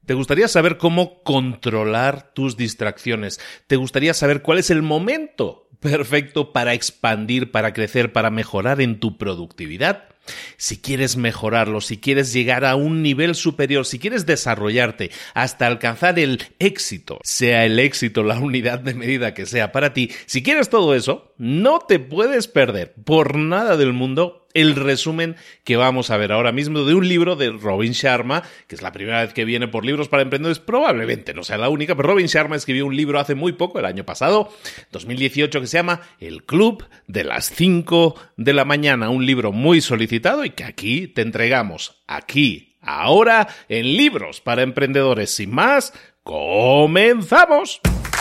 ¿Te gustaría saber cómo controlar tus distracciones? ¿Te gustaría saber cuál es el momento perfecto para expandir, para crecer, para mejorar en tu productividad? Si quieres mejorarlo, si quieres llegar a un nivel superior, si quieres desarrollarte hasta alcanzar el éxito, sea el éxito la unidad de medida que sea para ti, si quieres todo eso, no te puedes perder por nada del mundo el resumen que vamos a ver ahora mismo de un libro de Robin Sharma, que es la primera vez que viene por Libros para Emprendedores, probablemente no sea la única, pero Robin Sharma escribió un libro hace muy poco, el año pasado, 2018, que se llama El Club de las 5 de la mañana, un libro muy solicitado y que aquí te entregamos, aquí, ahora, en Libros para Emprendedores. Sin más, ¡comenzamos!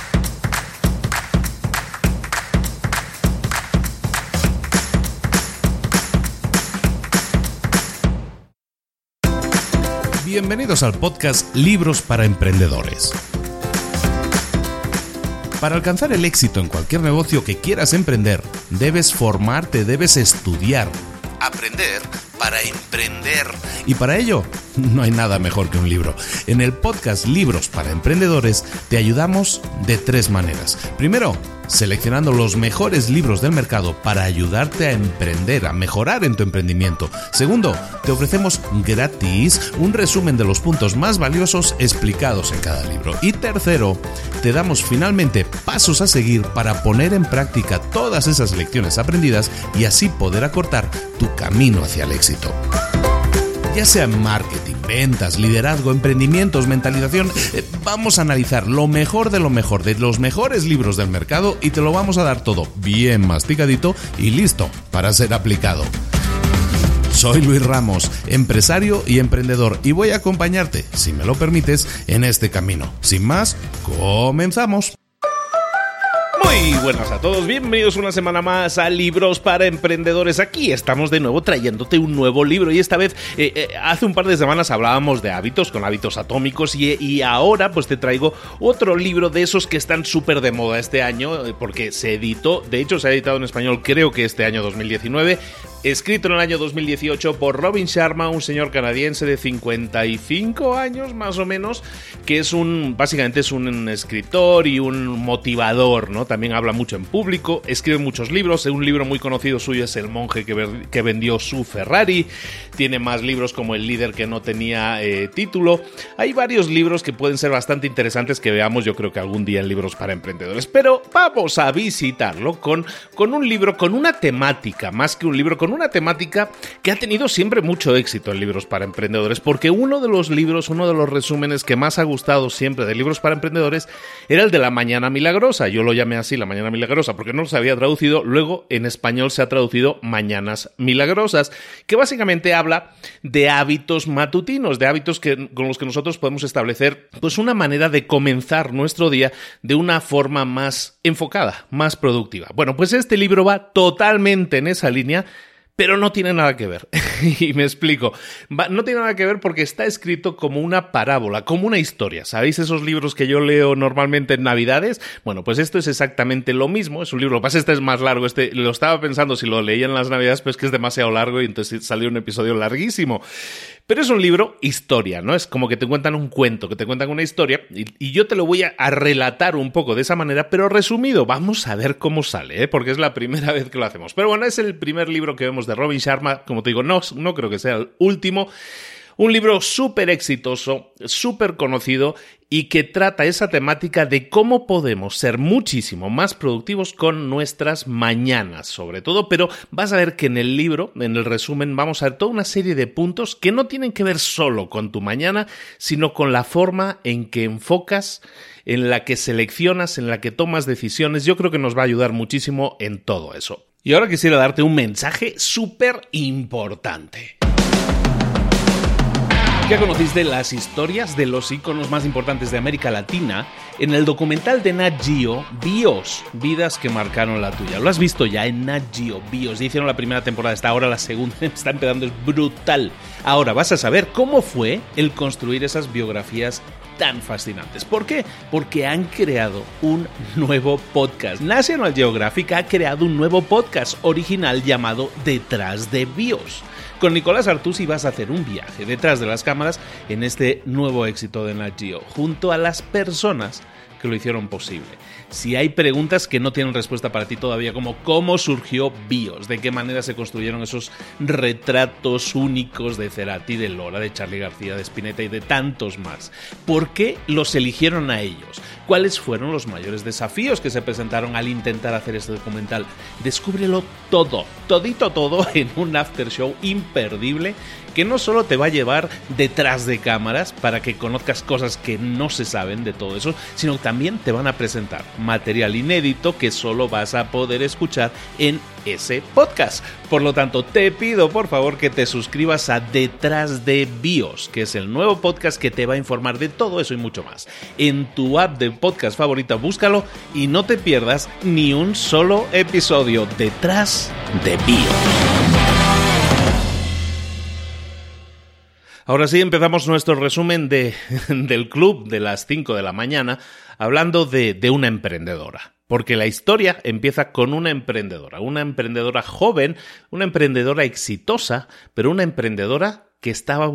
Bienvenidos al podcast Libros para Emprendedores. Para alcanzar el éxito en cualquier negocio que quieras emprender, debes formarte, debes estudiar, aprender para emprender. Y para ello, no hay nada mejor que un libro. En el podcast Libros para Emprendedores te ayudamos de 3 maneras. Primero, seleccionando los mejores libros del mercado para ayudarte a emprender, a mejorar en tu emprendimiento. Segundo, te ofrecemos gratis un resumen de los puntos más valiosos explicados en cada libro. Y tercero, te damos finalmente pasos a seguir para poner en práctica todas esas lecciones aprendidas y así poder acortar tu camino hacia el éxito. Ya sea en marketing, ventas, liderazgo, emprendimientos, mentalización, vamos a analizar lo mejor de los mejores libros del mercado y te lo vamos a dar todo bien masticadito y listo para ser aplicado. Soy Luis Ramos, empresario y emprendedor, y voy a acompañarte, si me lo permites, en este camino. Sin más, comenzamos. Muy buenas a todos, bienvenidos una semana más a Libros para Emprendedores. Aquí estamos de nuevo trayéndote un nuevo libro y esta vez, hace un par de semanas hablábamos de hábitos, con hábitos atómicos y ahora pues te traigo otro libro de esos que están súper de moda este año porque se editó, de hecho se ha editado en español creo que este año 2019, escrito en el año 2018 por Robin Sharma, un señor canadiense de 55 años más o menos, que es básicamente es un escritor y un motivador, ¿no? También habla mucho en público, escribe muchos libros, un libro muy conocido suyo es El monje que vendió su Ferrari, tiene más libros como El líder que no tenía título, hay varios libros que pueden ser bastante interesantes que veamos yo creo que algún día en Libros para Emprendedores, pero vamos a visitarlo con un libro, con una temática, más que un libro, con una temática que ha tenido siempre mucho éxito en Libros para Emprendedores, porque uno de los resúmenes que más ha gustado siempre de Libros para Emprendedores era el de la mañana milagrosa. Yo lo llamé así, la mañana milagrosa, porque no se había traducido, luego en español se ha traducido Mañanas Milagrosas, que básicamente habla de hábitos matutinos, de hábitos con los que nosotros podemos establecer pues una manera de comenzar nuestro día de una forma más enfocada, más productiva. Bueno, pues este libro va totalmente en esa línea, pero no tiene nada que ver. Y me explico. No tiene nada que ver porque está escrito como una parábola, como una historia. ¿Sabéis esos libros que yo leo normalmente en Navidades? Bueno, pues esto es exactamente lo mismo. Es un libro, lo que pasa es que este es más largo. Lo estaba pensando si lo leía en las Navidades, pero es que es demasiado largo y entonces salió un episodio larguísimo. Pero es un libro historia, ¿no? Es como que te cuentan un cuento, que te cuentan una historia y yo te lo voy a relatar un poco de esa manera, pero resumido. Vamos a ver cómo sale, ¿eh? Porque es la primera vez que lo hacemos. Pero bueno, es el primer libro que vemos de Robin Sharma. Como te digo, no creo que sea el último. Un libro súper exitoso, súper conocido y que trata esa temática de cómo podemos ser muchísimo más productivos con nuestras mañanas, sobre todo. Pero vas a ver que en el libro, en el resumen, vamos a ver toda una serie de puntos que no tienen que ver solo con tu mañana, sino con la forma en que enfocas, en la que seleccionas, en la que tomas decisiones. Yo creo que nos va a ayudar muchísimo en todo eso. Y ahora quisiera darte un mensaje súper importante. Ya conociste las historias de los íconos más importantes de América Latina en el documental de Nat Geo, BIOS, Vidas que marcaron la tuya. Lo has visto ya en Nat Geo, BIOS. Ya hicieron la primera temporada, está ahora la segunda, está empezando, es brutal. Ahora vas a saber cómo fue el construir esas biografías tan fascinantes. ¿Por qué? Porque han creado un nuevo podcast. National Geographic ha creado un nuevo podcast original llamado Detrás de BIOS. Con Nicolás Artusi vas a hacer un viaje detrás de las cámaras cámaras en este nuevo éxito de Nat Geo, junto a las personas que lo hicieron posible. Si hay preguntas que no tienen respuesta para ti todavía, como cómo surgió BIOS, de qué manera se construyeron esos retratos únicos de Cerati, de Lora, de Charly García, de Spinetta y de tantos más, ¿por qué los eligieron a ellos? ¿Cuáles fueron los mayores desafíos que se presentaron al intentar hacer este documental? Descúbrelo todo, todito todo, en un after show imperdible que no solo te va a llevar detrás de cámaras para que conozcas cosas que no se saben de todo eso, sino también te van a presentar material inédito que solo vas a poder escuchar en ese podcast. Por lo tanto, te pido por favor que te suscribas a Detrás de BIOS, que es el nuevo podcast que te va a informar de todo eso y mucho más. En tu app de podcast favorita, búscalo y no te pierdas ni un solo episodio. Detrás de BIOS. Ahora sí, empezamos nuestro resumen del club de las 5 de la mañana hablando de una emprendedora. Porque la historia empieza con una emprendedora joven, una emprendedora exitosa, pero una emprendedora que estaba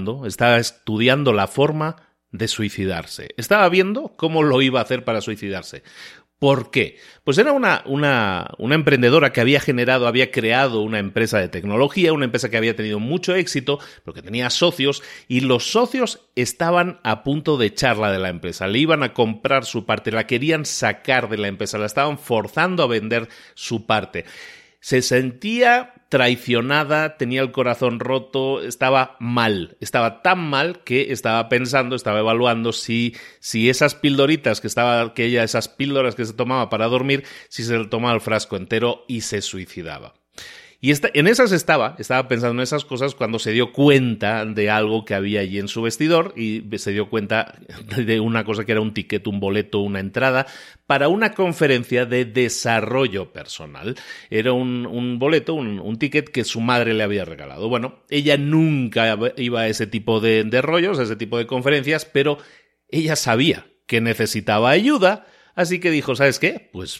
estudiando la forma de suicidarse. Estaba viendo cómo lo iba a hacer para suicidarse. ¿Por qué? Pues era una emprendedora que había creado una empresa de tecnología, una empresa que había tenido mucho éxito, pero que tenía socios, y los socios estaban a punto de echarla de la empresa. Le iban a comprar su parte, la querían sacar de la empresa, la estaban forzando a vender su parte. Se sentía traicionada, tenía el corazón roto, estaba tan mal que estaba evaluando si esas pildoritas esas píldoras que se tomaba para dormir, si se le tomaba el frasco entero y se suicidaba. Y en esas estaba pensando en esas cosas cuando se dio cuenta de algo que había allí en su vestidor y se dio cuenta de una cosa que era un ticket, un boleto, una entrada para una conferencia de desarrollo personal. Era un boleto, un ticket que su madre le había regalado. Bueno, ella nunca iba a ese tipo de rollos, a ese tipo de conferencias, pero ella sabía que necesitaba ayuda. Así que dijo, ¿sabes qué? Pues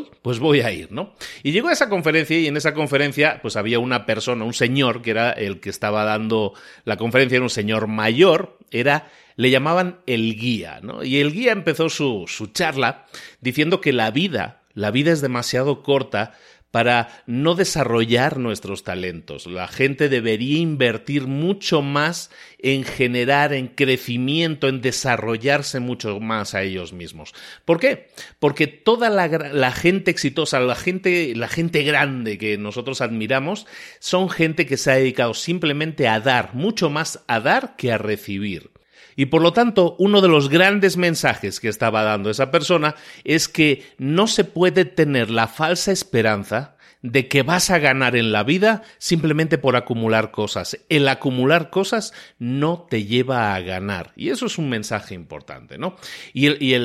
voy a ir, ¿no? Y llegó a esa conferencia y en esa conferencia pues había una persona, un señor que era el que estaba dando la conferencia, era un señor mayor, le llamaban el guía, ¿no? Y el guía empezó su charla diciendo que la vida es demasiado corta para no desarrollar nuestros talentos. La gente debería invertir mucho más en generar, en crecimiento, en desarrollarse mucho más a ellos mismos. ¿Por qué? Porque toda la gente exitosa, la gente grande que nosotros admiramos, son gente que se ha dedicado simplemente a dar, mucho más a dar que a recibir. Y por lo tanto, uno de los grandes mensajes que estaba dando esa persona es que no se puede tener la falsa esperanza de que vas a ganar en la vida simplemente por acumular cosas. El acumular cosas no te lleva a ganar. Y eso es un mensaje importante, ¿no? Y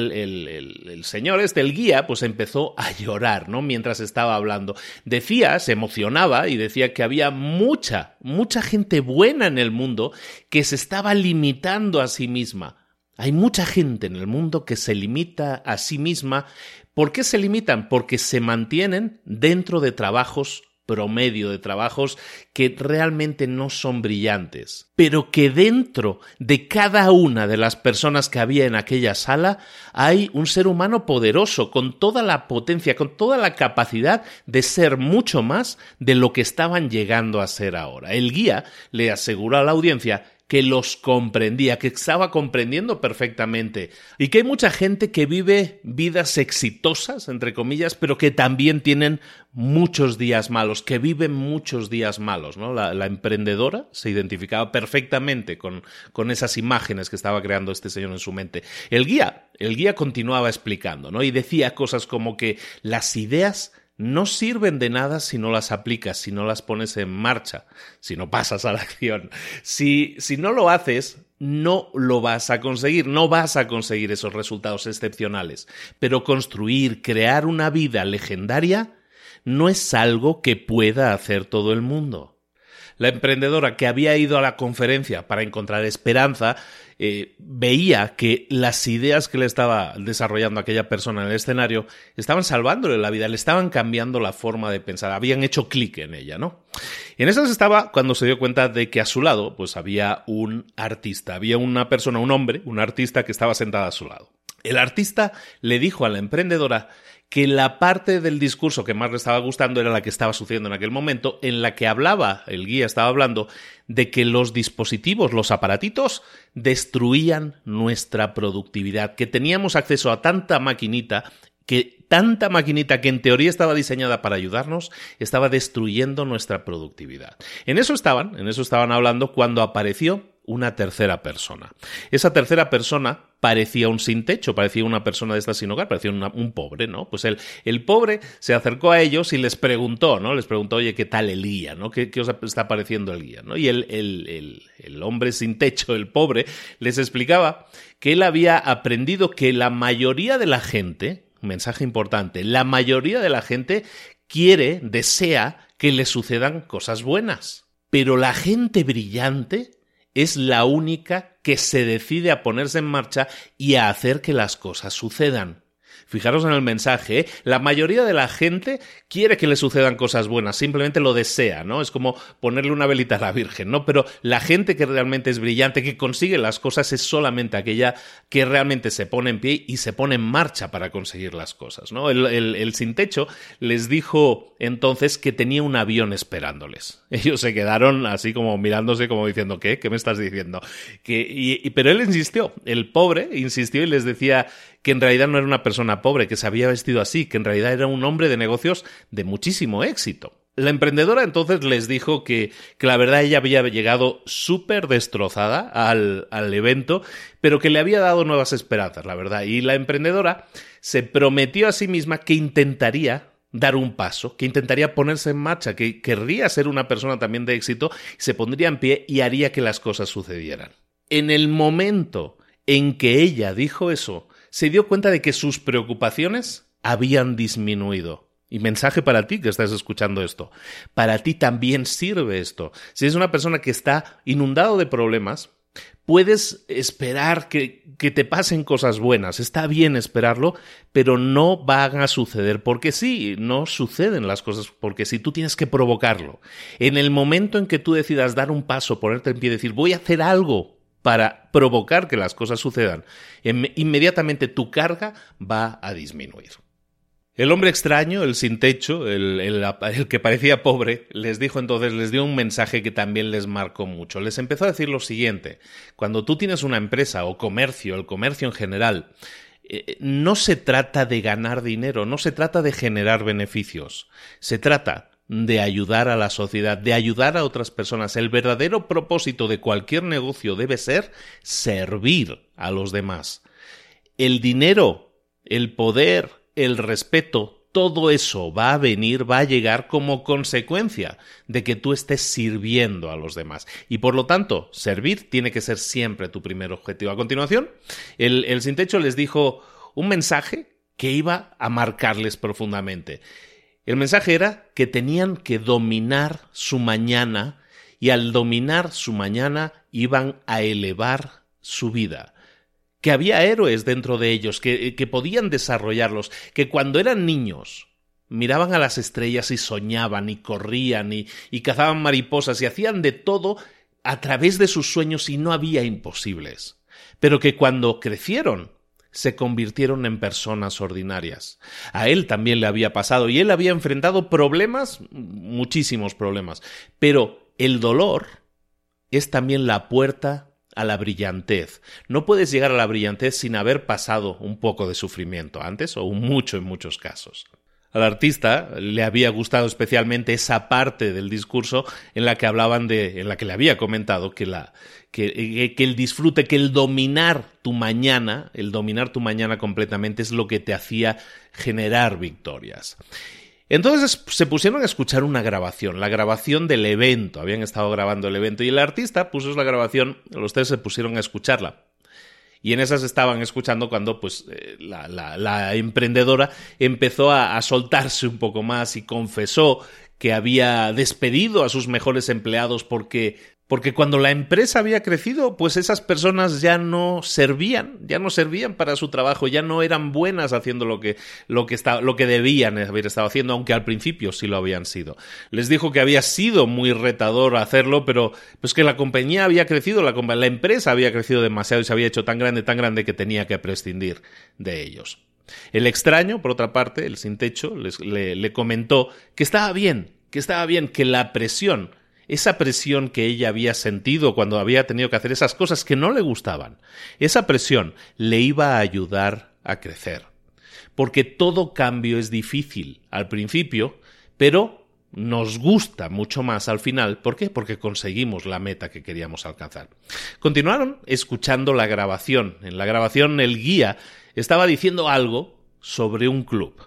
el señor el guía, pues empezó a llorar, ¿no? Mientras estaba hablando. Se emocionaba y decía que había mucha gente buena en el mundo que se estaba limitando a sí misma. Hay mucha gente en el mundo que se limita a sí misma. ¿Por qué se limitan? Porque se mantienen dentro de trabajos promedio, de trabajos que realmente no son brillantes, pero que dentro de cada una de las personas que había en aquella sala hay un ser humano poderoso, con toda la potencia, con toda la capacidad de ser mucho más de lo que estaban llegando a ser ahora. El guía le aseguró a la audiencia que los comprendía, que estaba comprendiendo perfectamente y que hay mucha gente que vive vidas exitosas, entre comillas, pero que también tienen muchos días malos, que viven muchos días malos, ¿no? La emprendedora se identificaba perfectamente con esas imágenes que estaba creando este señor en su mente. El guía continuaba explicando, ¿no? Y decía cosas como que las ideas no sirven de nada si no las aplicas, si no las pones en marcha, si no pasas a la acción. Si no lo haces, no lo vas a conseguir, no vas a conseguir esos resultados excepcionales. Pero crear una vida legendaria no es algo que pueda hacer todo el mundo. La emprendedora que había ido a la conferencia para encontrar esperanza veía que las ideas que le estaba desarrollando aquella persona en el escenario estaban salvándole la vida, le estaban cambiando la forma de pensar, habían hecho clic en ella, ¿no? Y en esas estaba cuando se dio cuenta de que a su lado pues había un artista, había una persona, un hombre, un artista que estaba sentado a su lado. El artista le dijo a la emprendedora que la parte del discurso que más le estaba gustando era la que estaba sucediendo en aquel momento, en la que hablaba, el guía estaba hablando, de que los dispositivos, los aparatitos, destruían nuestra productividad, que teníamos acceso a tanta maquinita que en teoría estaba diseñada para ayudarnos, estaba destruyendo nuestra productividad. En eso estaban hablando cuando apareció una tercera persona. Esa tercera persona parecía un sin techo, parecía una persona de esta sin hogar, parecía un pobre, ¿no? Pues el pobre se acercó a ellos y les preguntó, ¿no? Les preguntó, oye, ¿qué tal el guía, ¿no? ¿Qué os está pareciendo el guía, ¿no? Y el hombre sin techo, el pobre, les explicaba que él había aprendido que la mayoría de la gente, mensaje importante, la mayoría de la gente desea que le sucedan cosas buenas, pero la gente brillante es la única que se decide a ponerse en marcha y a hacer que las cosas sucedan. Fijaros en el mensaje, ¿eh? La mayoría de la gente quiere que le sucedan cosas buenas, simplemente lo desea, ¿no? Es como ponerle una velita a la Virgen, ¿no? Pero la gente que realmente es brillante, que consigue las cosas, es solamente aquella que realmente se pone en pie y se pone en marcha para conseguir las cosas, ¿no? El sin techo les dijo entonces que tenía un avión esperándoles. Ellos se quedaron así como mirándose, como diciendo, ¿qué? ¿Qué me estás diciendo? Pero él insistió, el pobre insistió y les decía que en realidad no era una persona pobre, que se había vestido así, que en realidad era un hombre de negocios de muchísimo éxito. La emprendedora entonces les dijo que la verdad ella había llegado súper destrozada al evento, pero que le había dado nuevas esperanzas, la verdad. Y la emprendedora se prometió a sí misma que intentaría dar un paso, que intentaría ponerse en marcha, que querría ser una persona también de éxito, se pondría en pie y haría que las cosas sucedieran. En el momento en que ella dijo eso, se dio cuenta de que sus preocupaciones habían disminuido. Y mensaje para ti que estás escuchando esto. Para ti también sirve esto. Si eres una persona que está inundado de problemas, puedes esperar que te pasen cosas buenas. Está bien esperarlo, pero no van a suceder porque sí. No suceden las cosas porque sí. Tú tienes que provocarlo. En el momento en que tú decidas dar un paso, ponerte en pie y decir, voy a hacer algo para provocar que las cosas sucedan, inmediatamente tu carga va a disminuir. El hombre extraño, el sin techo, el que parecía pobre, les dijo entonces, les dio un mensaje que también les marcó mucho. Les empezó a decir lo siguiente: cuando tú tienes una empresa o comercio, el comercio en general, no se trata de ganar dinero, no se trata de generar beneficios, se trata de ayudar a la sociedad, de ayudar a otras personas. El verdadero propósito de cualquier negocio debe ser servir a los demás. El dinero, el poder, el respeto, todo eso va a llegar como consecuencia de que tú estés sirviendo a los demás. Y por lo tanto, servir tiene que ser siempre tu primer objetivo. A continuación, el sin techo les dijo un mensaje que iba a marcarles profundamente. El mensaje era que tenían que dominar su mañana y al dominar su mañana iban a elevar su vida. Que había héroes dentro de ellos, que podían desarrollarlos, que cuando eran niños miraban a las estrellas y soñaban y corrían y cazaban mariposas y hacían de todo a través de sus sueños y no había imposibles. Pero que cuando crecieron se convirtieron en personas ordinarias. A él también le había pasado y él había enfrentado problemas, muchísimos problemas, pero el dolor es también la puerta a la brillantez. No puedes llegar a la brillantez sin haber pasado un poco de sufrimiento antes o mucho en muchos casos. Al artista le había gustado especialmente esa parte del discurso en la que en la que le había comentado que el disfrute, que el dominar tu mañana completamente es lo que te hacía generar victorias. Entonces se pusieron a escuchar una grabación, la grabación del evento. Habían estado grabando el evento y el artista puso la grabación, los tres se pusieron a escucharla. Y en esas estaban escuchando cuando la emprendedora empezó a soltarse un poco más y confesó que había despedido a sus mejores empleados porque cuando la empresa había crecido, pues esas personas ya no servían para su trabajo, ya no eran buenas haciendo lo que debían haber estado haciendo, aunque al principio sí lo habían sido. Les dijo que había sido muy retador hacerlo, pero pues que la compañía había crecido, la empresa había crecido demasiado y se había hecho tan grande que tenía que prescindir de ellos. El extraño, por otra parte, el sin techo, le comentó que estaba bien, que la presión, esa presión que ella había sentido cuando había tenido que hacer esas cosas que no le gustaban, esa presión le iba a ayudar a crecer. Porque todo cambio es difícil al principio, pero nos gusta mucho más al final. ¿Por qué? Porque conseguimos la meta que queríamos alcanzar. Continuaron escuchando la grabación. En la grabación el guía estaba diciendo algo sobre un club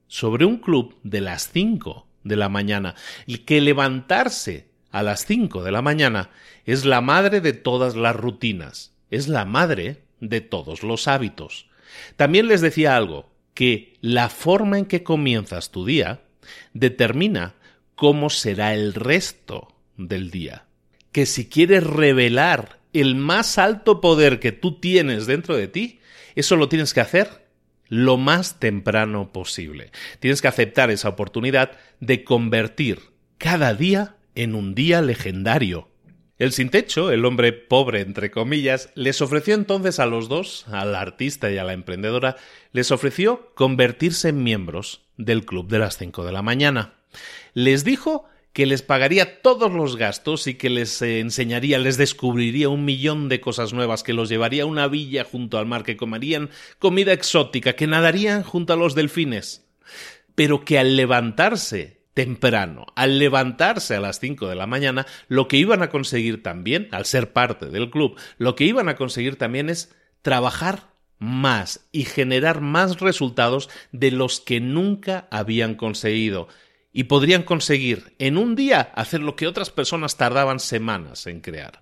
de las 5 de la mañana, el que levantarse a las 5 de la mañana es la madre de todas las rutinas, es la madre de todos los hábitos. También les decía algo, que la forma en que comienzas tu día determina cómo será el resto del día. Que si quieres revelar el más alto poder que tú tienes dentro de ti, eso lo tienes que hacer lo más temprano posible. Tienes que aceptar esa oportunidad de convertir cada día en un día legendario. El sin techo, el hombre pobre entre comillas, les ofreció entonces a los dos, al artista y a la emprendedora, les ofreció convertirse en miembros del club de las 5 de la mañana. Les dijo que les pagaría todos los gastos y que les enseñaría, les descubriría 1.000.000 de cosas nuevas, que los llevaría a una villa junto al mar, que comerían comida exótica, que nadarían junto a los delfines. Pero que al levantarse temprano, al levantarse a las 5 de la mañana, lo que iban a conseguir también, al ser parte del club, lo que iban a conseguir también es trabajar más y generar más resultados de los que nunca habían conseguido. Y podrían conseguir en un día hacer lo que otras personas tardaban semanas en crear.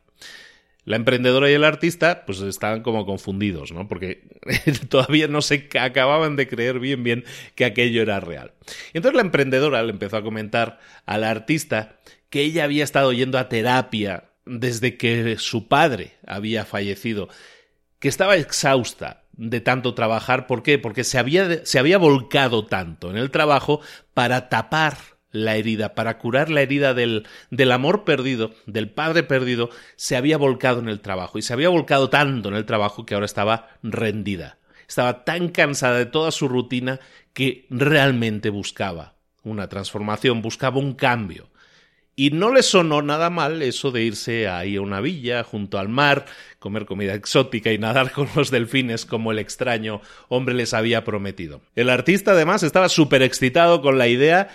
La emprendedora y el artista pues estaban como confundidos, ¿no? Porque todavía no se acababan de creer bien que aquello era real. Y entonces la emprendedora le empezó a comentar al artista que ella había estado yendo a terapia desde que su padre había fallecido, que estaba exhausta de tanto trabajar. ¿Por qué? Porque se había volcado tanto en el trabajo para tapar la herida, para curar la herida del amor perdido, del padre perdido. Se había volcado en el trabajo y se había volcado tanto en el trabajo que ahora estaba rendida. Estaba tan cansada de toda su rutina que realmente buscaba una transformación, buscaba un cambio. Y no le sonó nada mal eso de irse ahí a una villa, junto al mar, comer comida exótica y nadar con los delfines como el extraño hombre les había prometido. El artista además estaba súper excitado con la idea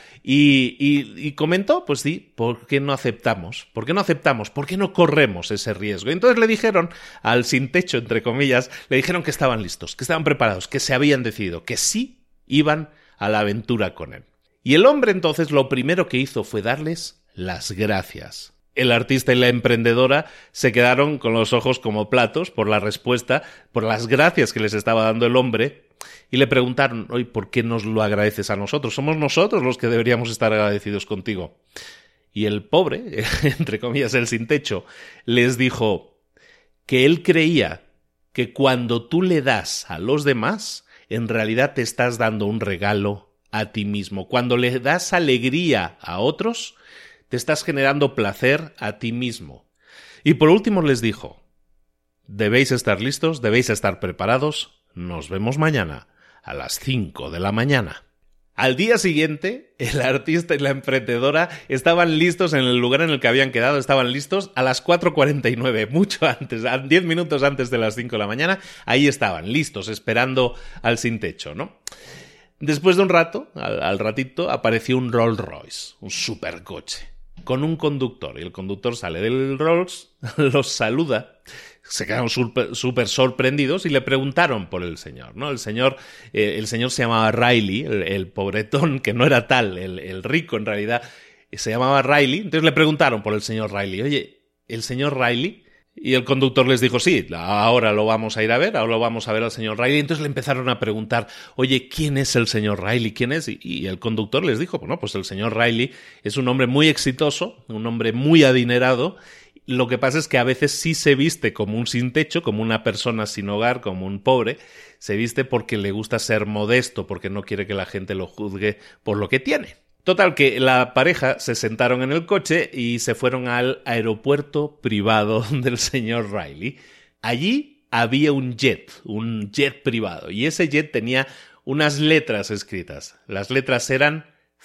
y comentó, pues sí, ¿por qué no aceptamos? ¿Por qué no aceptamos? ¿Por qué no corremos ese riesgo? Y entonces le dijeron, al sin techo, entre comillas, le dijeron que estaban listos, que estaban preparados, que se habían decidido, que sí iban a la aventura con él. Y el hombre entonces lo primero que hizo fue darles las gracias. El artista y la emprendedora se quedaron con los ojos como platos por la respuesta, por las gracias que les estaba dando el hombre, y le preguntaron, oye, ¿por qué nos lo agradeces a nosotros? Somos nosotros los que deberíamos estar agradecidos contigo. Y el pobre, entre comillas, el sin techo, les dijo que él creía que cuando tú le das a los demás, en realidad te estás dando un regalo a ti mismo. Cuando le das alegría a otros, te estás generando placer a ti mismo. Y por último les dijo, debéis estar listos, debéis estar preparados, nos vemos mañana a las 5 de la mañana. Al día siguiente, el artista y la emprendedora estaban listos en el lugar en el que habían quedado, estaban listos a las 4:49, mucho antes, 10 minutos antes de las 5 de la mañana, ahí estaban, listos, esperando al sin techo, ¿no? Después de un rato, al ratito, apareció un Rolls Royce, un supercoche, con un conductor, y el conductor sale del Rolls, los saluda, se quedaron súper sorprendidos y le preguntaron por el señor, ¿no? El señor se llamaba Riley, el pobretón, que no era tal, el rico en realidad, se llamaba Riley. Entonces le preguntaron por el señor Riley, oye, el señor Riley, Y el conductor les dijo, sí, ahora lo vamos a ir a ver, ahora lo vamos a ver al señor Riley. Entonces le empezaron a preguntar, oye, ¿quién es el señor Riley? ¿Quién es? Y el conductor les dijo, bueno, pues el señor Riley es un hombre muy exitoso, un hombre muy adinerado. Lo que pasa es que a veces sí se viste como un sin techo, como una persona sin hogar, como un pobre. Se viste porque le gusta ser modesto, porque no quiere que la gente lo juzgue por lo que tiene. Total, que la pareja se sentaron en el coche y se fueron al aeropuerto privado del señor Riley. Allí había un jet privado, y ese jet tenía unas letras escritas. Las letras eran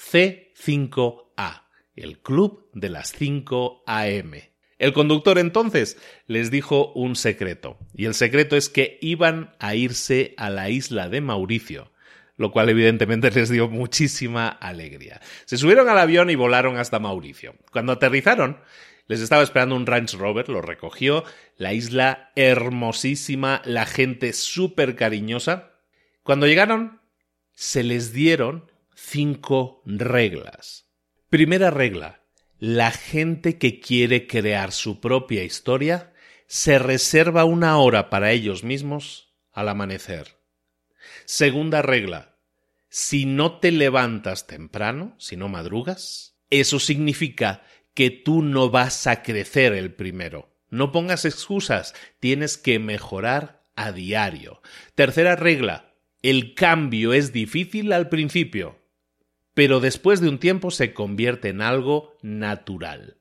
C5A, el club de las 5 AM. El conductor entonces les dijo un secreto, y el secreto es que iban a irse a la isla de Mauricio, lo cual evidentemente les dio muchísima alegría. Se subieron al avión y volaron hasta Mauricio. Cuando aterrizaron, les estaba esperando un Range Rover, lo recogió, la isla hermosísima, la gente súper cariñosa. Cuando llegaron, se les dieron 5 reglas. Primera regla: la gente que quiere crear su propia historia se reserva 1 hora para ellos mismos al amanecer. Segunda regla: si no te levantas temprano, si no madrugas, eso significa que tú no vas a crecer el primero. No pongas excusas, tienes que mejorar a diario. Tercera regla: el cambio es difícil al principio, pero después de un tiempo se convierte en algo natural.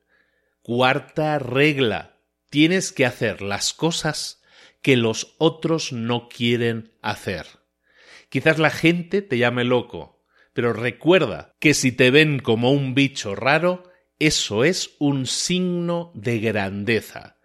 Cuarta regla: tienes que hacer las cosas que los otros no quieren hacer. Quizás la gente te llame loco, pero recuerda que si te ven como un bicho raro, eso es un signo de grandeza.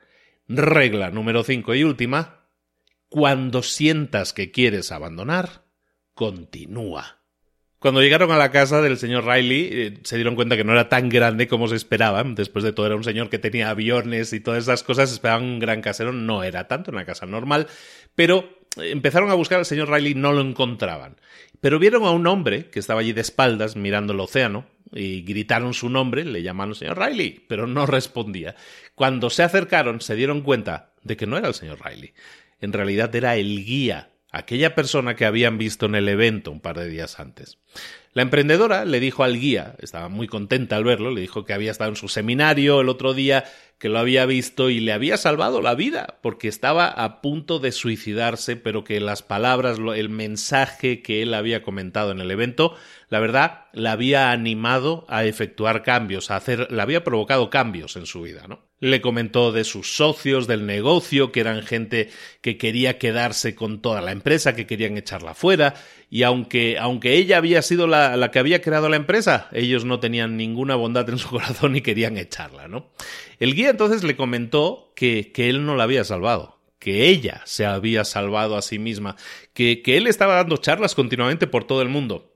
Regla número 5 y última: cuando sientas que quieres abandonar, continúa. Cuando llegaron a la casa del señor Riley, se dieron cuenta que no era tan grande como se esperaban. Después de todo, era un señor que tenía aviones y todas esas cosas. Esperaban un gran casero. No era tanto, una casa normal. Pero empezaron a buscar al señor Riley, no lo encontraban. Pero vieron a un hombre que estaba allí de espaldas mirando el océano y gritaron su nombre, le llamaron señor Riley, pero no respondía. Cuando se acercaron, se dieron cuenta de que no era el señor Riley. En realidad era el guía, aquella persona que habían visto en el evento un par de días antes. La emprendedora le dijo al guía, estaba muy contenta al verlo, le dijo que había estado en su seminario el otro día, que lo había visto y le había salvado la vida, porque estaba a punto de suicidarse, pero que las palabras, el mensaje que él había comentado en el evento, la verdad, la había animado a efectuar cambios, le había provocado cambios en su vida, ¿no? Le comentó de sus socios, del negocio, que eran gente que quería quedarse con toda la empresa, que querían echarla fuera, y aunque ella había sido la que había creado la empresa, ellos no tenían ninguna bondad en su corazón y querían echarla, ¿no? El guía entonces le comentó que él no la había salvado, que ella se había salvado a sí misma, que él estaba dando charlas continuamente por todo el mundo.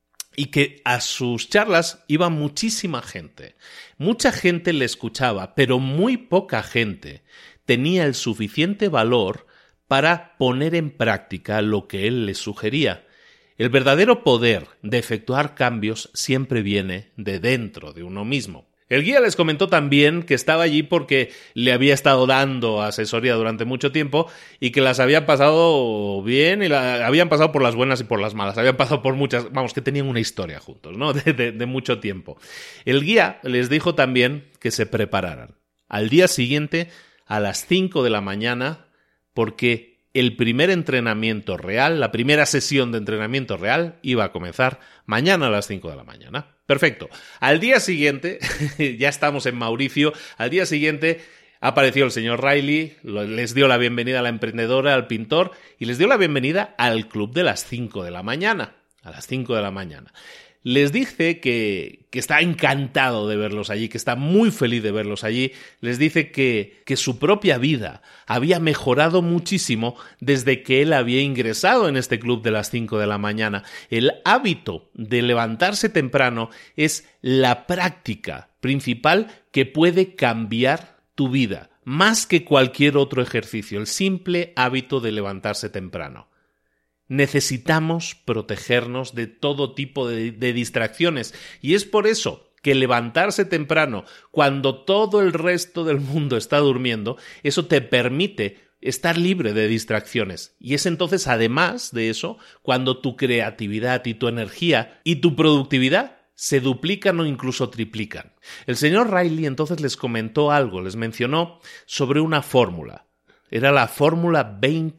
Y que a sus charlas iba muchísima gente. Mucha gente le escuchaba, pero muy poca gente tenía el suficiente valor para poner en práctica lo que él les sugería. El verdadero poder de efectuar cambios siempre viene de dentro de uno mismo. El guía les comentó también que estaba allí porque le había estado dando asesoría durante mucho tiempo y que las habían pasado bien y habían pasado por las buenas y por las malas. Habían pasado por muchas, que tenían una historia juntos, ¿no? De mucho tiempo. El guía les dijo también que se prepararan al día siguiente a las 5 de la mañana porque el primer entrenamiento real, la primera sesión de entrenamiento real iba a comenzar mañana a las 5 de la mañana. Perfecto. Al día siguiente, ya estamos en Mauricio, al día siguiente apareció el señor Riley, les dio la bienvenida a la emprendedora, al pintor, y les dio la bienvenida al club de las 5 de la mañana. A las 5 de la mañana. Les dice que está encantado de verlos allí, que está muy feliz de verlos allí. Les dice que su propia vida había mejorado muchísimo desde que él había ingresado en este club de las 5 de la mañana. El hábito de levantarse temprano es la práctica principal que puede cambiar tu vida, más que cualquier otro ejercicio, el simple hábito de levantarse temprano. Necesitamos protegernos de todo tipo de distracciones y es por eso que levantarse temprano cuando todo el resto del mundo está durmiendo, eso te permite estar libre de distracciones. Y es entonces, además de eso, cuando tu creatividad y tu energía y tu productividad se duplican o incluso triplican. El señor Riley entonces les comentó algo, les mencionó sobre una fórmula. Era la fórmula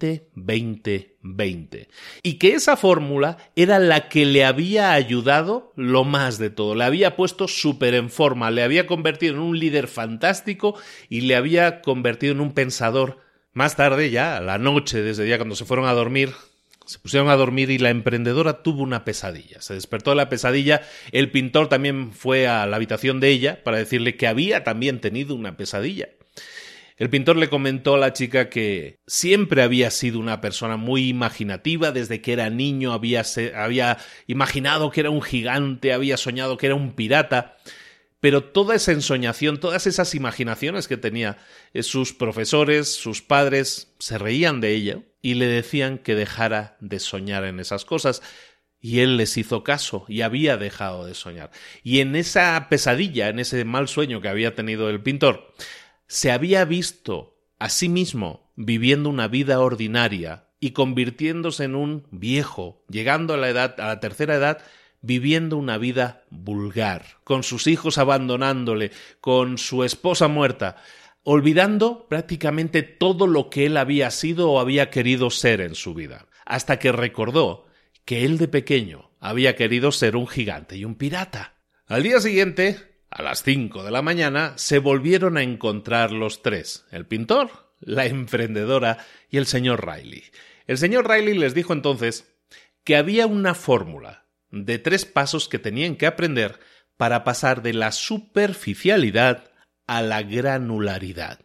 20-20-20. Y que esa fórmula era la que le había ayudado lo más de todo. Le había puesto súper en forma, le había convertido en un líder fantástico y le había convertido en un pensador. Más tarde, ya a la noche, desde día cuando se fueron a dormir, se pusieron a dormir y la emprendedora tuvo una pesadilla. Se despertó de la pesadilla, el pintor también fue a la habitación de ella para decirle que había también tenido una pesadilla. El pintor le comentó a la chica que siempre había sido una persona muy imaginativa, desde que era niño había imaginado que era un gigante, había soñado que era un pirata, pero toda esa ensoñación, todas esas imaginaciones que tenía, sus profesores, sus padres, se reían de ella y le decían que dejara de soñar en esas cosas. Y él les hizo caso y había dejado de soñar. Y en esa pesadilla, en ese mal sueño que había tenido el pintor, se había visto a sí mismo viviendo una vida ordinaria y convirtiéndose en un viejo, llegando a la tercera edad, viviendo una vida vulgar, con sus hijos abandonándole, con su esposa muerta, olvidando prácticamente todo lo que él había sido o había querido ser en su vida, hasta que recordó que él de pequeño había querido ser un gigante y un pirata. Al día siguiente, a las 5 de la mañana, se volvieron a encontrar los tres, el pintor, la emprendedora y el señor Riley. El señor Riley les dijo entonces que había una fórmula de 3 pasos que tenían que aprender para pasar de la superficialidad a la granularidad.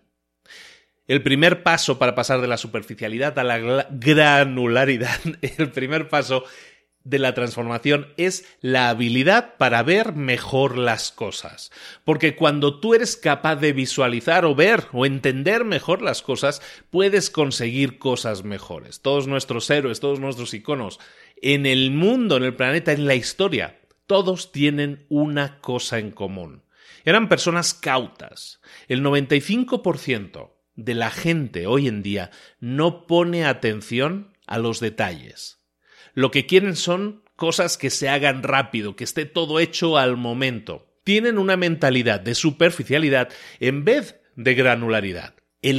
El primer paso para pasar de la superficialidad a la granularidad, el primer paso de la transformación es la habilidad para ver mejor las cosas. Porque cuando tú eres capaz de visualizar o ver o entender mejor las cosas, puedes conseguir cosas mejores. Todos nuestros héroes, todos nuestros iconos, en el mundo, en el planeta, en la historia, todos tienen una cosa en común. Eran personas cautas. El 95% de la gente hoy en día no pone atención a los detalles. Lo que quieren son cosas que se hagan rápido, que esté todo hecho al momento. Tienen una mentalidad de superficialidad en vez de granularidad. El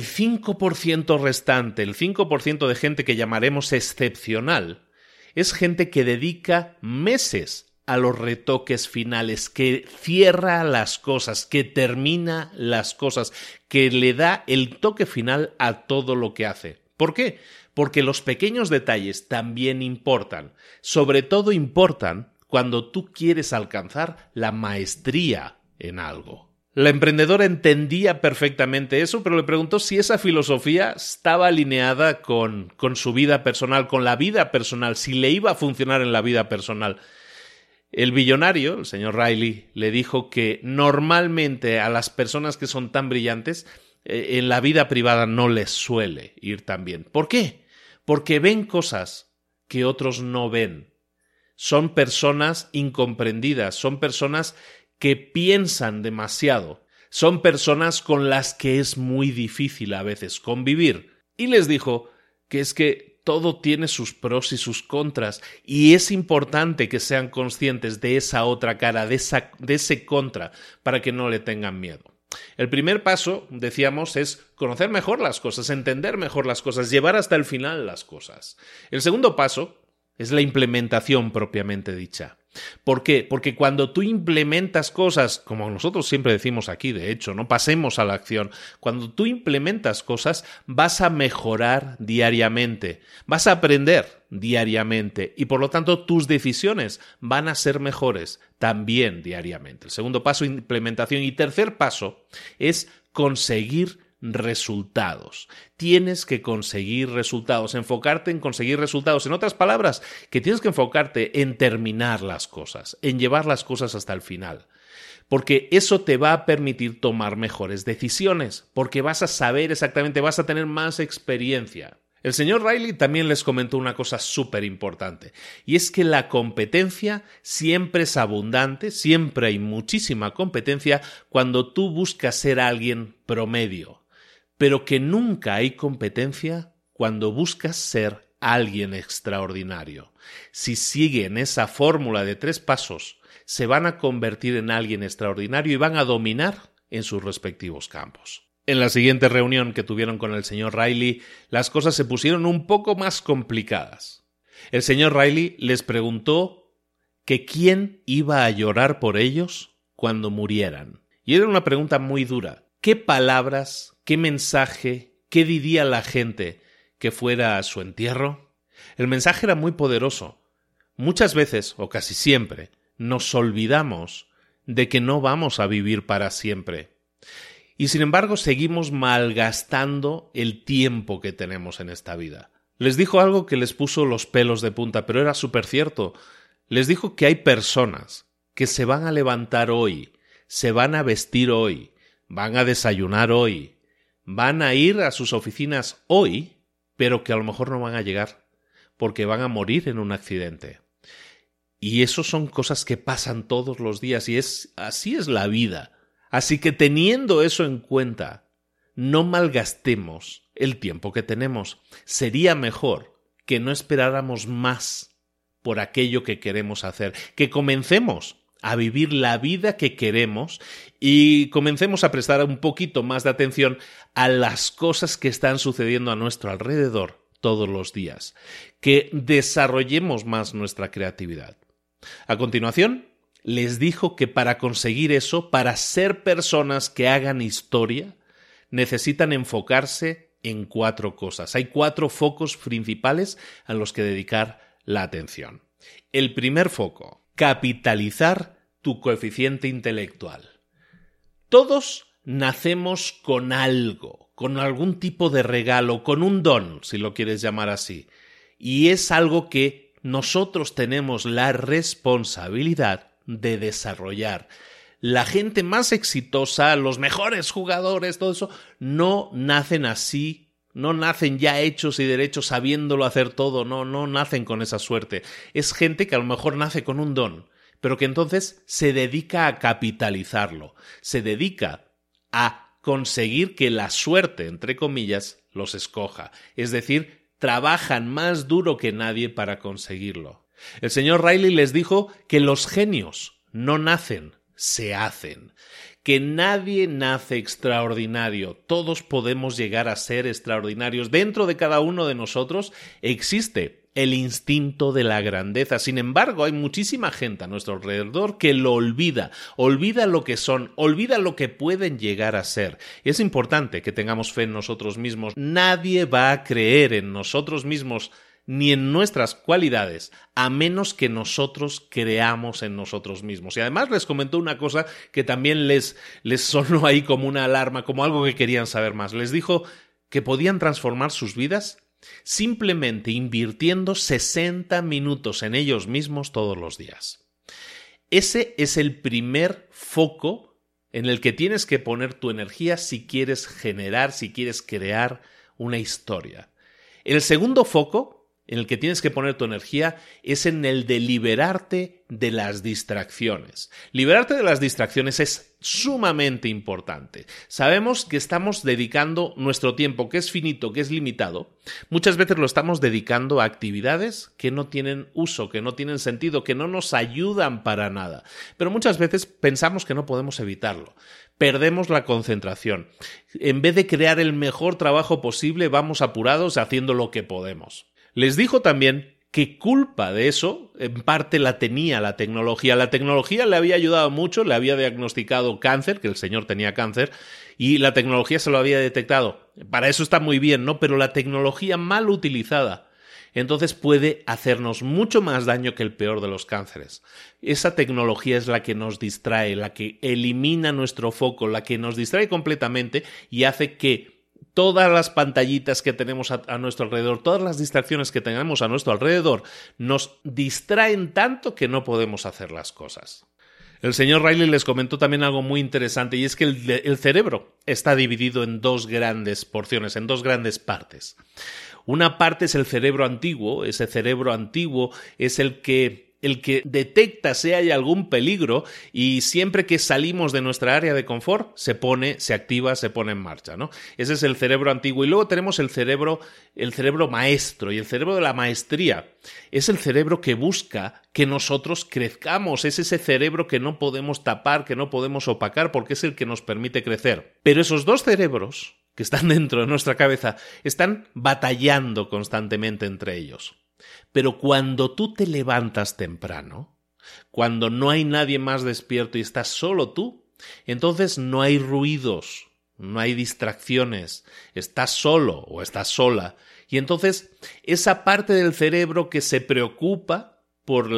5% restante, el 5% de gente que llamaremos excepcional, es gente que dedica meses a los retoques finales, que cierra las cosas, que termina las cosas, que le da el toque final a todo lo que hace. ¿Por qué? Porque los pequeños detalles también importan. Sobre todo importan cuando tú quieres alcanzar la maestría en algo. La emprendedora entendía perfectamente eso, pero le preguntó si esa filosofía estaba alineada con su vida personal, con la vida personal, si le iba a funcionar en la vida personal. El billonario, el señor Riley, le dijo que normalmente a las personas que son tan brillantes, en la vida privada no les suele ir tan bien. ¿Por qué? Porque ven cosas que otros no ven. Son personas incomprendidas, son personas que piensan demasiado, son personas con las que es muy difícil a veces convivir. Y les dijo que es que todo tiene sus pros y sus contras y es importante que sean conscientes de esa otra cara, de ese contra, para que no le tengan miedo. El primer paso, decíamos, es conocer mejor las cosas, entender mejor las cosas, llevar hasta el final las cosas. El segundo paso es la implementación propiamente dicha. ¿Por qué? Porque cuando tú implementas cosas, como nosotros siempre decimos aquí, de hecho, no pasemos a la acción, cuando tú implementas cosas vas a mejorar diariamente, vas a aprender diariamente y por lo tanto tus decisiones van a ser mejores también diariamente. El segundo paso, implementación. Y tercer paso es conseguir resultados. Tienes que conseguir resultados, enfocarte en conseguir resultados. En otras palabras, que tienes que enfocarte en terminar las cosas, en llevar las cosas hasta el final. Porque eso te va a permitir tomar mejores decisiones, porque vas a saber exactamente, vas a tener más experiencia. El señor Riley también les comentó una cosa súper importante, y es que la competencia siempre es abundante, siempre hay muchísima competencia cuando tú buscas ser alguien promedio, pero que nunca hay competencia cuando buscas ser alguien extraordinario. Si siguen esa fórmula de 3 pasos, se van a convertir en alguien extraordinario y van a dominar en sus respectivos campos. En la siguiente reunión que tuvieron con el señor Riley, las cosas se pusieron un poco más complicadas. El señor Riley les preguntó que quién iba a llorar por ellos cuando murieran. Y era una pregunta muy dura. ¿Qué palabras, qué mensaje, qué diría la gente que fuera a su entierro? El mensaje era muy poderoso. Muchas veces, o casi siempre, nos olvidamos de que no vamos a vivir para siempre. Y sin embargo seguimos malgastando el tiempo que tenemos en esta vida. Les dijo algo que les puso los pelos de punta, pero era súper cierto. Les dijo que hay personas que se van a levantar hoy, se van a vestir hoy, van a desayunar hoy, van a ir a sus oficinas hoy, pero que a lo mejor no van a llegar, porque van a morir en un accidente. Y eso son cosas que pasan todos los días, y así es la vida. Así que teniendo eso en cuenta, no malgastemos el tiempo que tenemos. Sería mejor que no esperáramos más por aquello que queremos hacer, que comencemos a vivir la vida que queremos y comencemos a prestar un poquito más de atención a las cosas que están sucediendo a nuestro alrededor todos los días, que desarrollemos más nuestra creatividad. A continuación, les dijo que para conseguir eso, para ser personas que hagan historia, necesitan enfocarse en 4 cosas. Hay 4 focos principales a los que dedicar la atención. El primer foco, capitalizar tu coeficiente intelectual. Todos nacemos con algo, con algún tipo de regalo, con un don, si lo quieres llamar así. Y es algo que nosotros tenemos la responsabilidad de desarrollar. La gente más exitosa, los mejores jugadores, todo eso, no nacen así, no nacen ya hechos y derechos sabiéndolo hacer todo, no nacen con esa suerte. Es gente que a lo mejor nace con un don, pero que entonces se dedica a capitalizarlo, se dedica a conseguir que la suerte, entre comillas, los escoja. Es decir, trabajan más duro que nadie para conseguirlo. El señor Riley les dijo que los genios no nacen, se hacen. Que nadie nace extraordinario. Todos podemos llegar a ser extraordinarios. Dentro de cada uno de nosotros existe el instinto de la grandeza. Sin embargo, hay muchísima gente a nuestro alrededor que lo olvida. Olvida lo que son, olvida lo que pueden llegar a ser. Y es importante que tengamos fe en nosotros mismos. Nadie va a creer en nosotros mismos ni en nuestras cualidades, a menos que nosotros creamos en nosotros mismos. Y además les comentó una cosa que también les sonó ahí como una alarma, como algo que querían saber más. Les dijo que podían transformar sus vidas simplemente invirtiendo 60 minutos en ellos mismos todos los días. Ese es el primer foco en el que tienes que poner tu energía si quieres generar, si quieres crear una historia. El segundo foco en el que tienes que poner tu energía es en el de liberarte de las distracciones. Liberarte de las distracciones es sumamente importante. Sabemos que estamos dedicando nuestro tiempo, que es finito, que es limitado. Muchas veces lo estamos dedicando a actividades que no tienen uso, que no tienen sentido, que no nos ayudan para nada. Pero muchas veces pensamos que no podemos evitarlo. Perdemos la concentración. En vez de crear el mejor trabajo posible, vamos apurados haciendo lo que podemos. Les dijo también que culpa de eso, en parte la tenía la tecnología. La tecnología le había ayudado mucho, le había diagnosticado cáncer, que el señor tenía cáncer, y la tecnología se lo había detectado. Para eso está muy bien, ¿no? Pero la tecnología mal utilizada, entonces puede hacernos mucho más daño que el peor de los cánceres. Esa tecnología es la que nos distrae, la que elimina nuestro foco, la que nos distrae completamente y hace que todas las pantallitas que tenemos a nuestro alrededor, todas las distracciones que tenemos a nuestro alrededor, nos distraen tanto que no podemos hacer las cosas. El señor Riley les comentó también algo muy interesante, y es que el cerebro está dividido en dos grandes porciones, en dos grandes partes. Una parte es el cerebro antiguo. Ese cerebro antiguo es el que detecta si hay algún peligro, y siempre que salimos de nuestra área de confort se activa, se pone en marcha, ¿no? Ese es el cerebro antiguo. Y luego tenemos el cerebro maestro, y el cerebro de la maestría es el cerebro que busca que nosotros crezcamos. Es ese cerebro que no podemos tapar, que no podemos opacar, porque es el que nos permite crecer. Pero esos dos cerebros que están dentro de nuestra cabeza están batallando constantemente entre ellos. Pero cuando tú te levantas temprano, cuando no hay nadie más despierto y estás solo tú, entonces no hay ruidos, no hay distracciones, estás solo o estás sola. Y entonces esa parte del cerebro que se preocupa por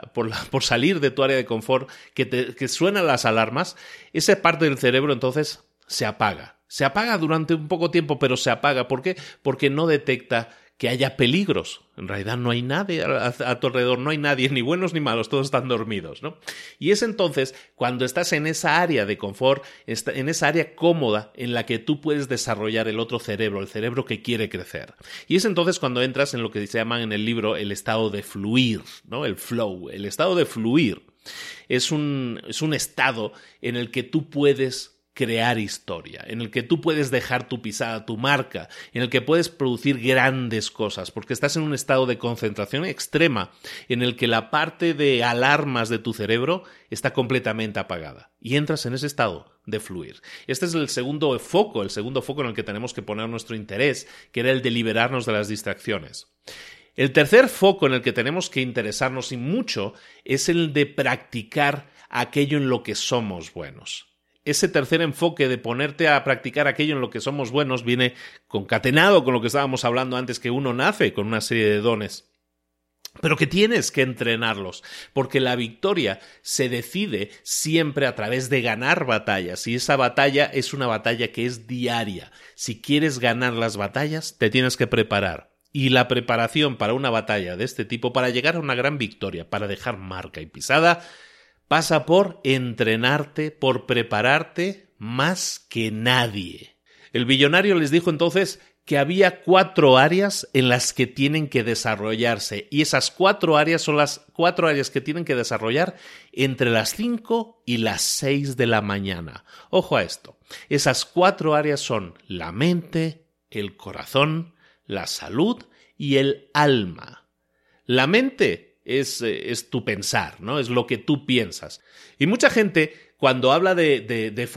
salir de tu área de confort, que suenan las alarmas, esa parte del cerebro entonces se apaga. Se apaga durante un poco tiempo, pero se apaga. ¿Por qué? Porque no detecta que haya peligros. En realidad no hay nadie a tu alrededor, no hay nadie, ni buenos ni malos, todos están dormidos, ¿no? Y es entonces cuando estás en esa área de confort, en esa área cómoda en la que tú puedes desarrollar el otro cerebro, el cerebro que quiere crecer. Y es entonces cuando entras en lo que se llama en el libro el estado de fluir, ¿no? El flow. El estado de fluir es un estado en el que tú puedes crear historia, en el que tú puedes dejar tu pisada, tu marca, en el que puedes producir grandes cosas, porque estás en un estado de concentración extrema en el que la parte de alarmas de tu cerebro está completamente apagada y entras en ese estado de fluir. Este es el segundo foco en el que tenemos que poner nuestro interés, que era el de liberarnos de las distracciones. El tercer foco en el que tenemos que interesarnos y mucho es el de practicar aquello en lo que somos buenos. Ese tercer enfoque de ponerte a practicar aquello en lo que somos buenos viene concatenado con lo que estábamos hablando antes, que uno nace con una serie de dones, pero que tienes que entrenarlos, porque la victoria se decide siempre a través de ganar batallas, y esa batalla es una batalla que es diaria. Si quieres ganar las batallas, te tienes que preparar. Y la preparación para una batalla de este tipo, para llegar a una gran victoria, para dejar marca y pisada, pasa por entrenarte, por prepararte más que nadie. El billonario les dijo entonces que había 4 áreas en las que tienen que desarrollarse, y esas 4 áreas son las 4 áreas que tienen que desarrollar entre las 5 y las 6 de la mañana. Ojo a esto, esas 4 áreas son la mente, el corazón, la salud y el alma. La mente es tu pensar, ¿no? Es lo que tú piensas. Y mucha gente, cuando habla de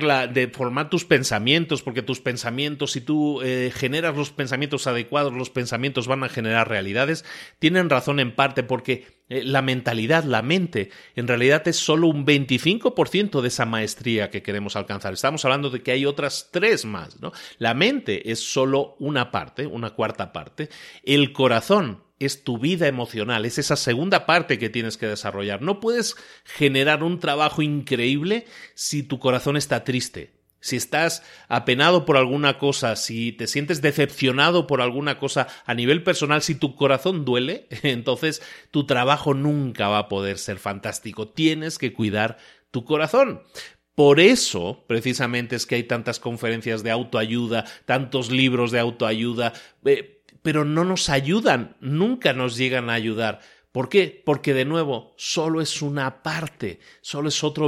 formar tus pensamientos, porque tus pensamientos, si tú generas los pensamientos adecuados, los pensamientos van a generar realidades, tienen razón en parte, porque la mentalidad, la mente, en realidad es solo un 25% de esa maestría que queremos alcanzar. Estamos hablando de que hay otras 3 más, ¿no? La mente es solo una parte, una cuarta parte. El corazón es tu vida emocional, es esa segunda parte que tienes que desarrollar. No puedes generar un trabajo increíble si tu corazón está triste. Si estás apenado por alguna cosa, si te sientes decepcionado por alguna cosa a nivel personal, si tu corazón duele, entonces tu trabajo nunca va a poder ser fantástico. Tienes que cuidar tu corazón. Por eso, precisamente, es que hay tantas conferencias de autoayuda, tantos libros de autoayuda, pero no nos ayudan, nunca nos llegan a ayudar. ¿Por qué? Porque, de nuevo, solo es una parte, solo es otro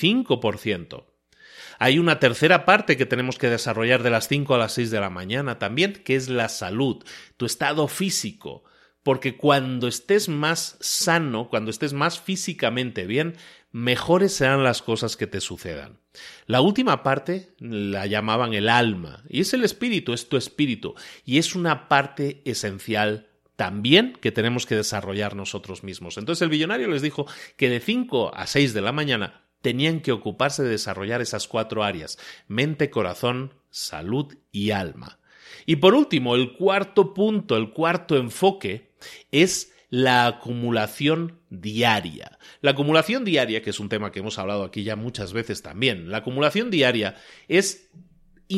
25%. Hay una tercera parte que tenemos que desarrollar de las 5 a las 6 de la mañana también, que es la salud, tu estado físico. Porque cuando estés más sano, cuando estés más físicamente bien, mejores serán las cosas que te sucedan. La última parte la llamaban el alma, y es el espíritu, es tu espíritu, y es una parte esencial también que tenemos que desarrollar nosotros mismos. Entonces el billonario les dijo que de 5 a 6 de la mañana tenían que ocuparse de desarrollar esas 4 áreas: mente, corazón, salud y alma. Y por último, el cuarto punto, el cuarto enfoque es la acumulación diaria. La acumulación diaria, que es un tema que hemos hablado aquí ya muchas veces también, la acumulación diaria es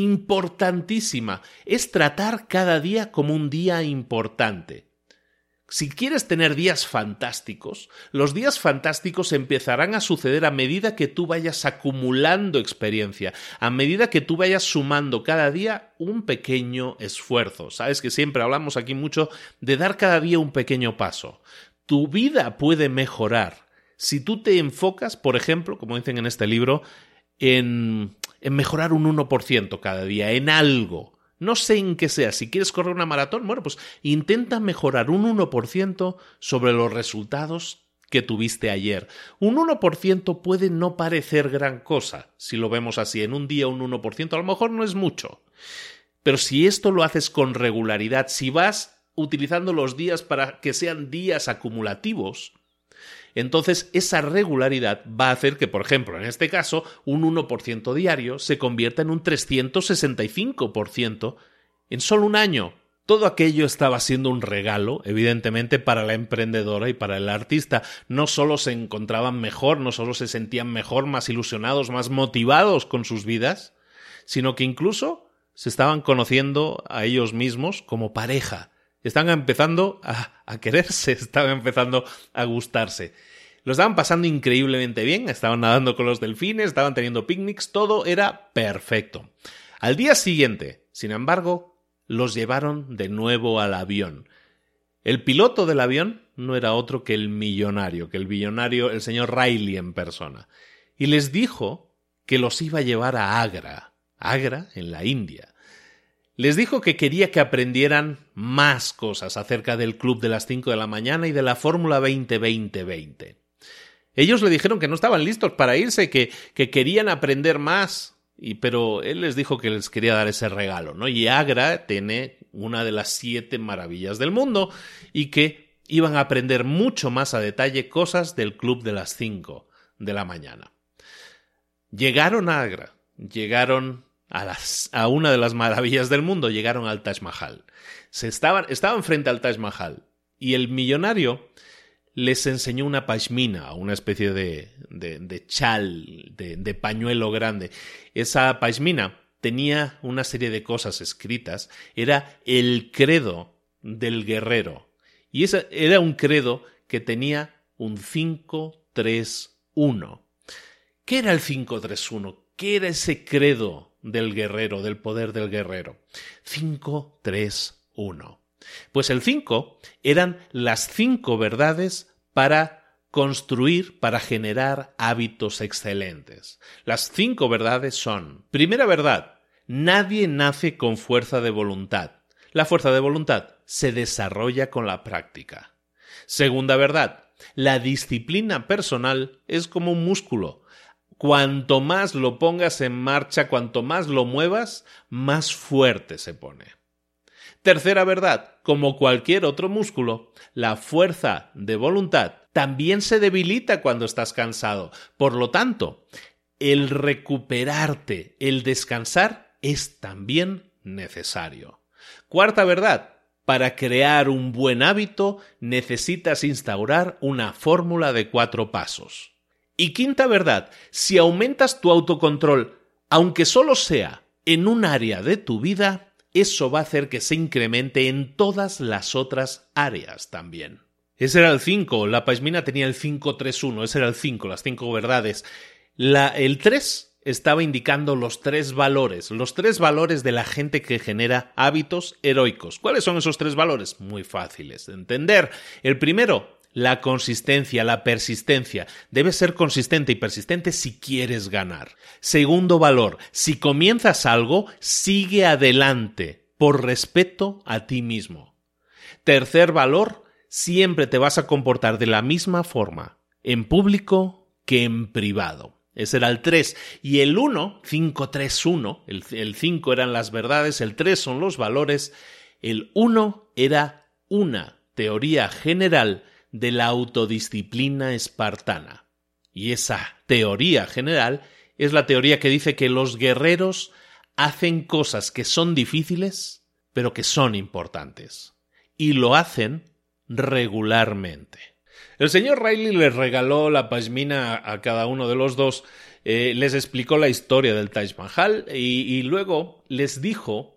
importantísima. Es tratar cada día como un día importante. Si quieres tener días fantásticos, los días fantásticos empezarán a suceder a medida que tú vayas acumulando experiencia, a medida que tú vayas sumando cada día un pequeño esfuerzo. Sabes que siempre hablamos aquí mucho de dar cada día un pequeño paso. Tu vida puede mejorar si tú te enfocas, por ejemplo, como dicen en este libro, en mejorar un 1% cada día, en algo. No sé en qué sea. Si quieres correr una maratón, bueno, pues intenta mejorar un 1% sobre los resultados que tuviste ayer. Un 1% puede no parecer gran cosa, si lo vemos así. En un día un 1%, a lo mejor no es mucho. Pero si esto lo haces con regularidad, si vas utilizando los días para que sean días acumulativos, entonces esa regularidad va a hacer que, por ejemplo, en este caso, un 1% diario se convierta en un 365% en solo un año. Todo aquello estaba siendo un regalo, evidentemente, para la emprendedora y para el artista. No solo se encontraban mejor, no solo se sentían mejor, más ilusionados, más motivados con sus vidas, sino que incluso se estaban conociendo a ellos mismos como pareja. Estaban empezando a quererse, estaban empezando a gustarse. Lo estaban pasando increíblemente bien, estaban nadando con los delfines, estaban teniendo picnics, todo era perfecto. Al día siguiente, sin embargo, los llevaron de nuevo al avión. El piloto del avión no era otro que el billonario, el señor Riley en persona. Y les dijo que los iba a llevar a Agra, en la India. Les dijo que quería que aprendieran más cosas acerca del Club de las 5 de la mañana y de la Fórmula 20-20-20. Ellos le dijeron que no estaban listos para irse, que querían aprender más, pero él les dijo que les quería dar ese regalo, ¿no? Y Agra tiene una de las 7 maravillas del mundo y que iban a aprender mucho más a detalle cosas del Club de las 5 de la mañana. Llegaron a Agra, llegaron a una de las maravillas del mundo, llegaron al Taj Mahal. Estaban frente al Taj Mahal y el millonario les enseñó una pashmina, una especie de chal, de pañuelo grande. Esa pashmina tenía una serie de cosas escritas, era el credo del guerrero. Y ese era un credo que tenía un 5-3-1. ¿Qué era el 5-3-1? ¿Qué era ese credo del guerrero, del poder del guerrero? 5-3-1. Pues el 5 eran las 5 verdades para construir, para generar hábitos excelentes. Las 5 verdades son: primera verdad, nadie nace con fuerza de voluntad. La fuerza de voluntad se desarrolla con la práctica. Segunda verdad, la disciplina personal es como un músculo. Cuanto más lo pongas en marcha, cuanto más lo muevas, más fuerte se pone. Tercera verdad, como cualquier otro músculo, la fuerza de voluntad también se debilita cuando estás cansado. Por lo tanto, el recuperarte, el descansar, es también necesario. Cuarta verdad, para crear un buen hábito necesitas instaurar una fórmula de 4 pasos. Y quinta verdad, si aumentas tu autocontrol, aunque solo sea en un área de tu vida, eso va a hacer que se incremente en todas las otras áreas también. Ese era el 5, la pashmina tenía el 5-3-1, ese era el 5, las 5 verdades. El 3 estaba indicando los 3 valores de la gente que genera hábitos heroicos. ¿Cuáles son esos 3 valores? Muy fáciles de entender. El primero, la consistencia, la persistencia. Debes ser consistente y persistente si quieres ganar. Segundo valor, si comienzas algo, sigue adelante por respeto a ti mismo. Tercer valor, siempre te vas a comportar de la misma forma en público que en privado. Ese era el 3. Y el 1, 5-3-1, el 5 eran las verdades, el 3 son los valores, el 1 era una teoría general de la autodisciplina espartana. Y esa teoría general es la teoría que dice que los guerreros hacen cosas que son difíciles, pero que son importantes. Y lo hacen regularmente. El señor Riley les regaló la pashmina a cada uno de los dos, les explicó la historia del Taj Mahal y luego les dijo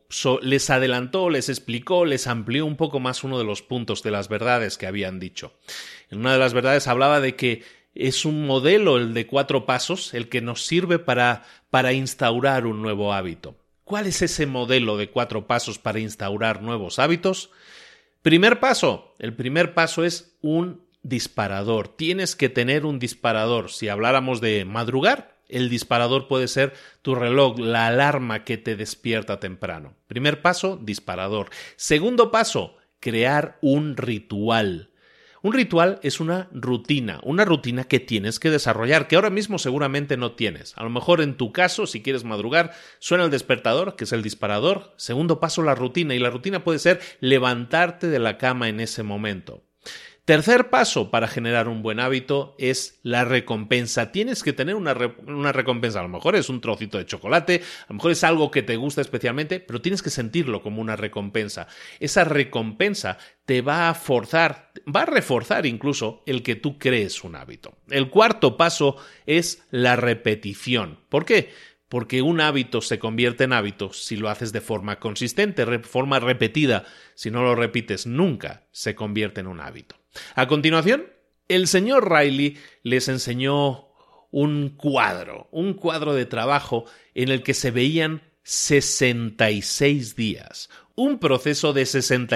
les adelantó, les explicó, les amplió un poco más uno de los puntos de las verdades que habían dicho. En una de las verdades hablaba de que es un modelo, el de 4 pasos, el que nos sirve para instaurar un nuevo hábito. ¿Cuál es ese modelo de 4 pasos para instaurar nuevos hábitos? Primer paso. El primer paso es un disparador. Tienes que tener un disparador. Si habláramos de madrugar, el disparador puede ser tu reloj, la alarma que te despierta temprano. Primer paso, disparador. Segundo paso, crear un ritual. Un ritual es una rutina que tienes que desarrollar, que ahora mismo seguramente no tienes. A lo mejor en tu caso, si quieres madrugar, suena el despertador, que es el disparador. Segundo paso, la rutina, y la rutina puede ser levantarte de la cama en ese momento. Tercer paso para generar un buen hábito es la recompensa. Tienes que tener una recompensa. A lo mejor es un trocito de chocolate, a lo mejor es algo que te gusta especialmente, pero tienes que sentirlo como una recompensa. Esa recompensa te va a reforzar incluso el que tú crees un hábito. El cuarto paso es la repetición. ¿Por qué? Porque un hábito se convierte en hábito si lo haces de forma consistente, de forma repetida. Si no lo repites nunca, se convierte en un hábito. A continuación, el señor Riley les enseñó un cuadro de trabajo en el que se veían 66 días. Un proceso de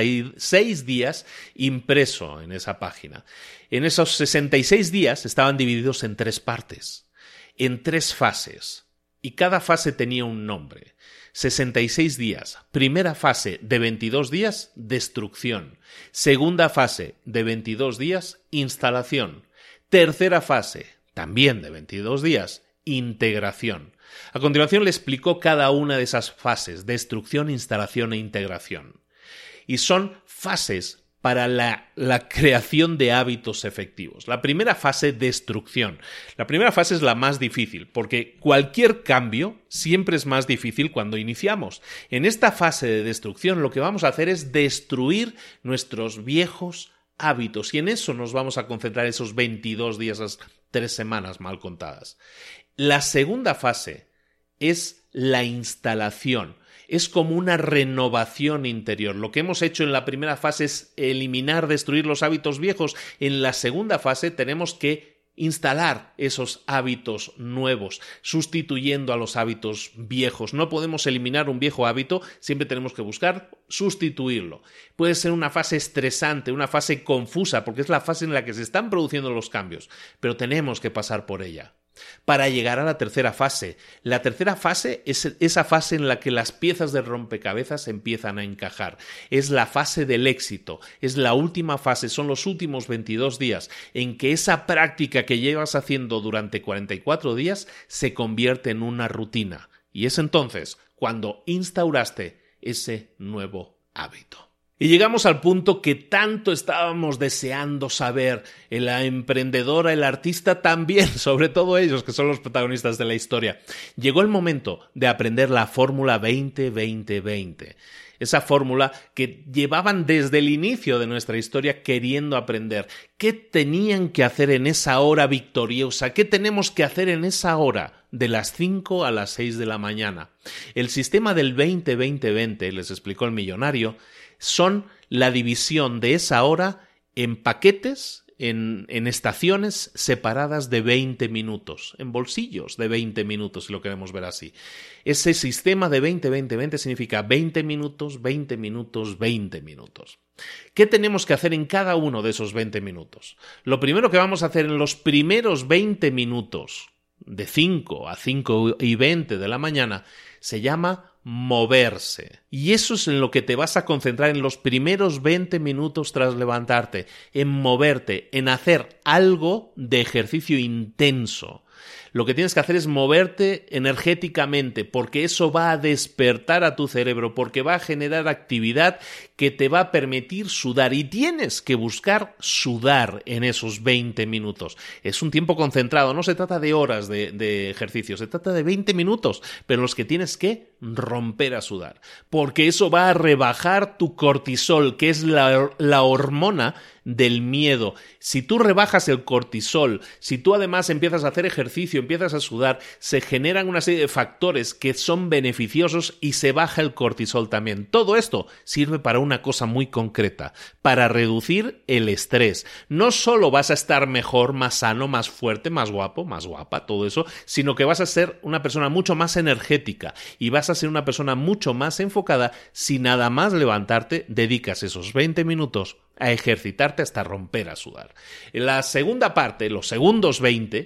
66 días impreso en esa página. En esos 66 días estaban divididos en 3 partes, en 3 fases. Y cada fase tenía un nombre. 66 días. Primera fase de 22 días, destrucción. Segunda fase de 22 días, instalación. Tercera fase, también de 22 días, integración. A continuación le explicó cada una de esas fases, destrucción, instalación e integración. Y son fases para la creación de hábitos efectivos. La primera fase, destrucción. La primera fase es la más difícil, porque cualquier cambio siempre es más difícil cuando iniciamos. En esta fase de destrucción lo que vamos a hacer es destruir nuestros viejos hábitos, y en eso nos vamos a concentrar esos 22 días, esas 3 semanas mal contadas. La segunda fase es la instalación. Es como una renovación interior. Lo que hemos hecho en la primera fase es eliminar, destruir los hábitos viejos. En la segunda fase tenemos que instalar esos hábitos nuevos, sustituyendo a los hábitos viejos. No podemos eliminar un viejo hábito, siempre tenemos que buscar sustituirlo. Puede ser una fase estresante, una fase confusa, porque es la fase en la que se están produciendo los cambios, pero tenemos que pasar por ella para llegar a la tercera fase. La tercera fase es esa fase en la que las piezas del rompecabezas empiezan a encajar. Es la fase del éxito, es la última fase, son los últimos 22 días en que esa práctica que llevas haciendo durante 44 días se convierte en una rutina. Y es entonces cuando instauraste ese nuevo hábito. Y llegamos al punto que tanto estábamos deseando saber. La emprendedora, el artista también, sobre todo ellos que son los protagonistas de la historia. Llegó el momento de aprender la fórmula 20-20-20. Esa fórmula que llevaban desde el inicio de nuestra historia queriendo aprender. ¿Qué tenían que hacer en esa hora victoriosa? ¿Qué tenemos que hacer en esa hora? De las 5 a las 6 de la mañana. El sistema del 20-20-20, les explicó el millonario, son la división de esa hora en paquetes, en estaciones separadas de 20 minutos, en bolsillos de 20 minutos, si lo queremos ver así. Ese sistema de 20-20-20 significa 20 minutos, 20 minutos, 20 minutos. ¿Qué tenemos que hacer en cada uno de esos 20 minutos? Lo primero que vamos a hacer en los primeros 20 minutos, de 5 a 5:20 de la mañana, se llama moverse. Y eso es en lo que te vas a concentrar en los primeros 20 minutos tras levantarte, en moverte, en hacer algo de ejercicio intenso. Lo que tienes que hacer es moverte energéticamente, porque eso va a despertar a tu cerebro, porque va a generar actividad que te va a permitir sudar, y tienes que buscar sudar en esos 20 minutos. Es un tiempo concentrado, no se trata de horas de ejercicio, se trata de 20 minutos, pero en los que tienes que romper a sudar, porque eso va a rebajar tu cortisol, que es la hormona del miedo. Si tú rebajas el cortisol, si tú además empiezas a hacer ejercicio empiezas a sudar, se generan una serie de factores que son beneficiosos y se baja el cortisol también. Todo esto sirve para una cosa muy concreta, para reducir el estrés. No solo vas a estar mejor, más sano, más fuerte, más guapo, más guapa, todo eso, sino que vas a ser una persona mucho más energética y vas a ser una persona mucho más enfocada si nada más levantarte dedicas esos 20 minutos a ejercitarte hasta romper a sudar. En la segunda parte, los segundos 20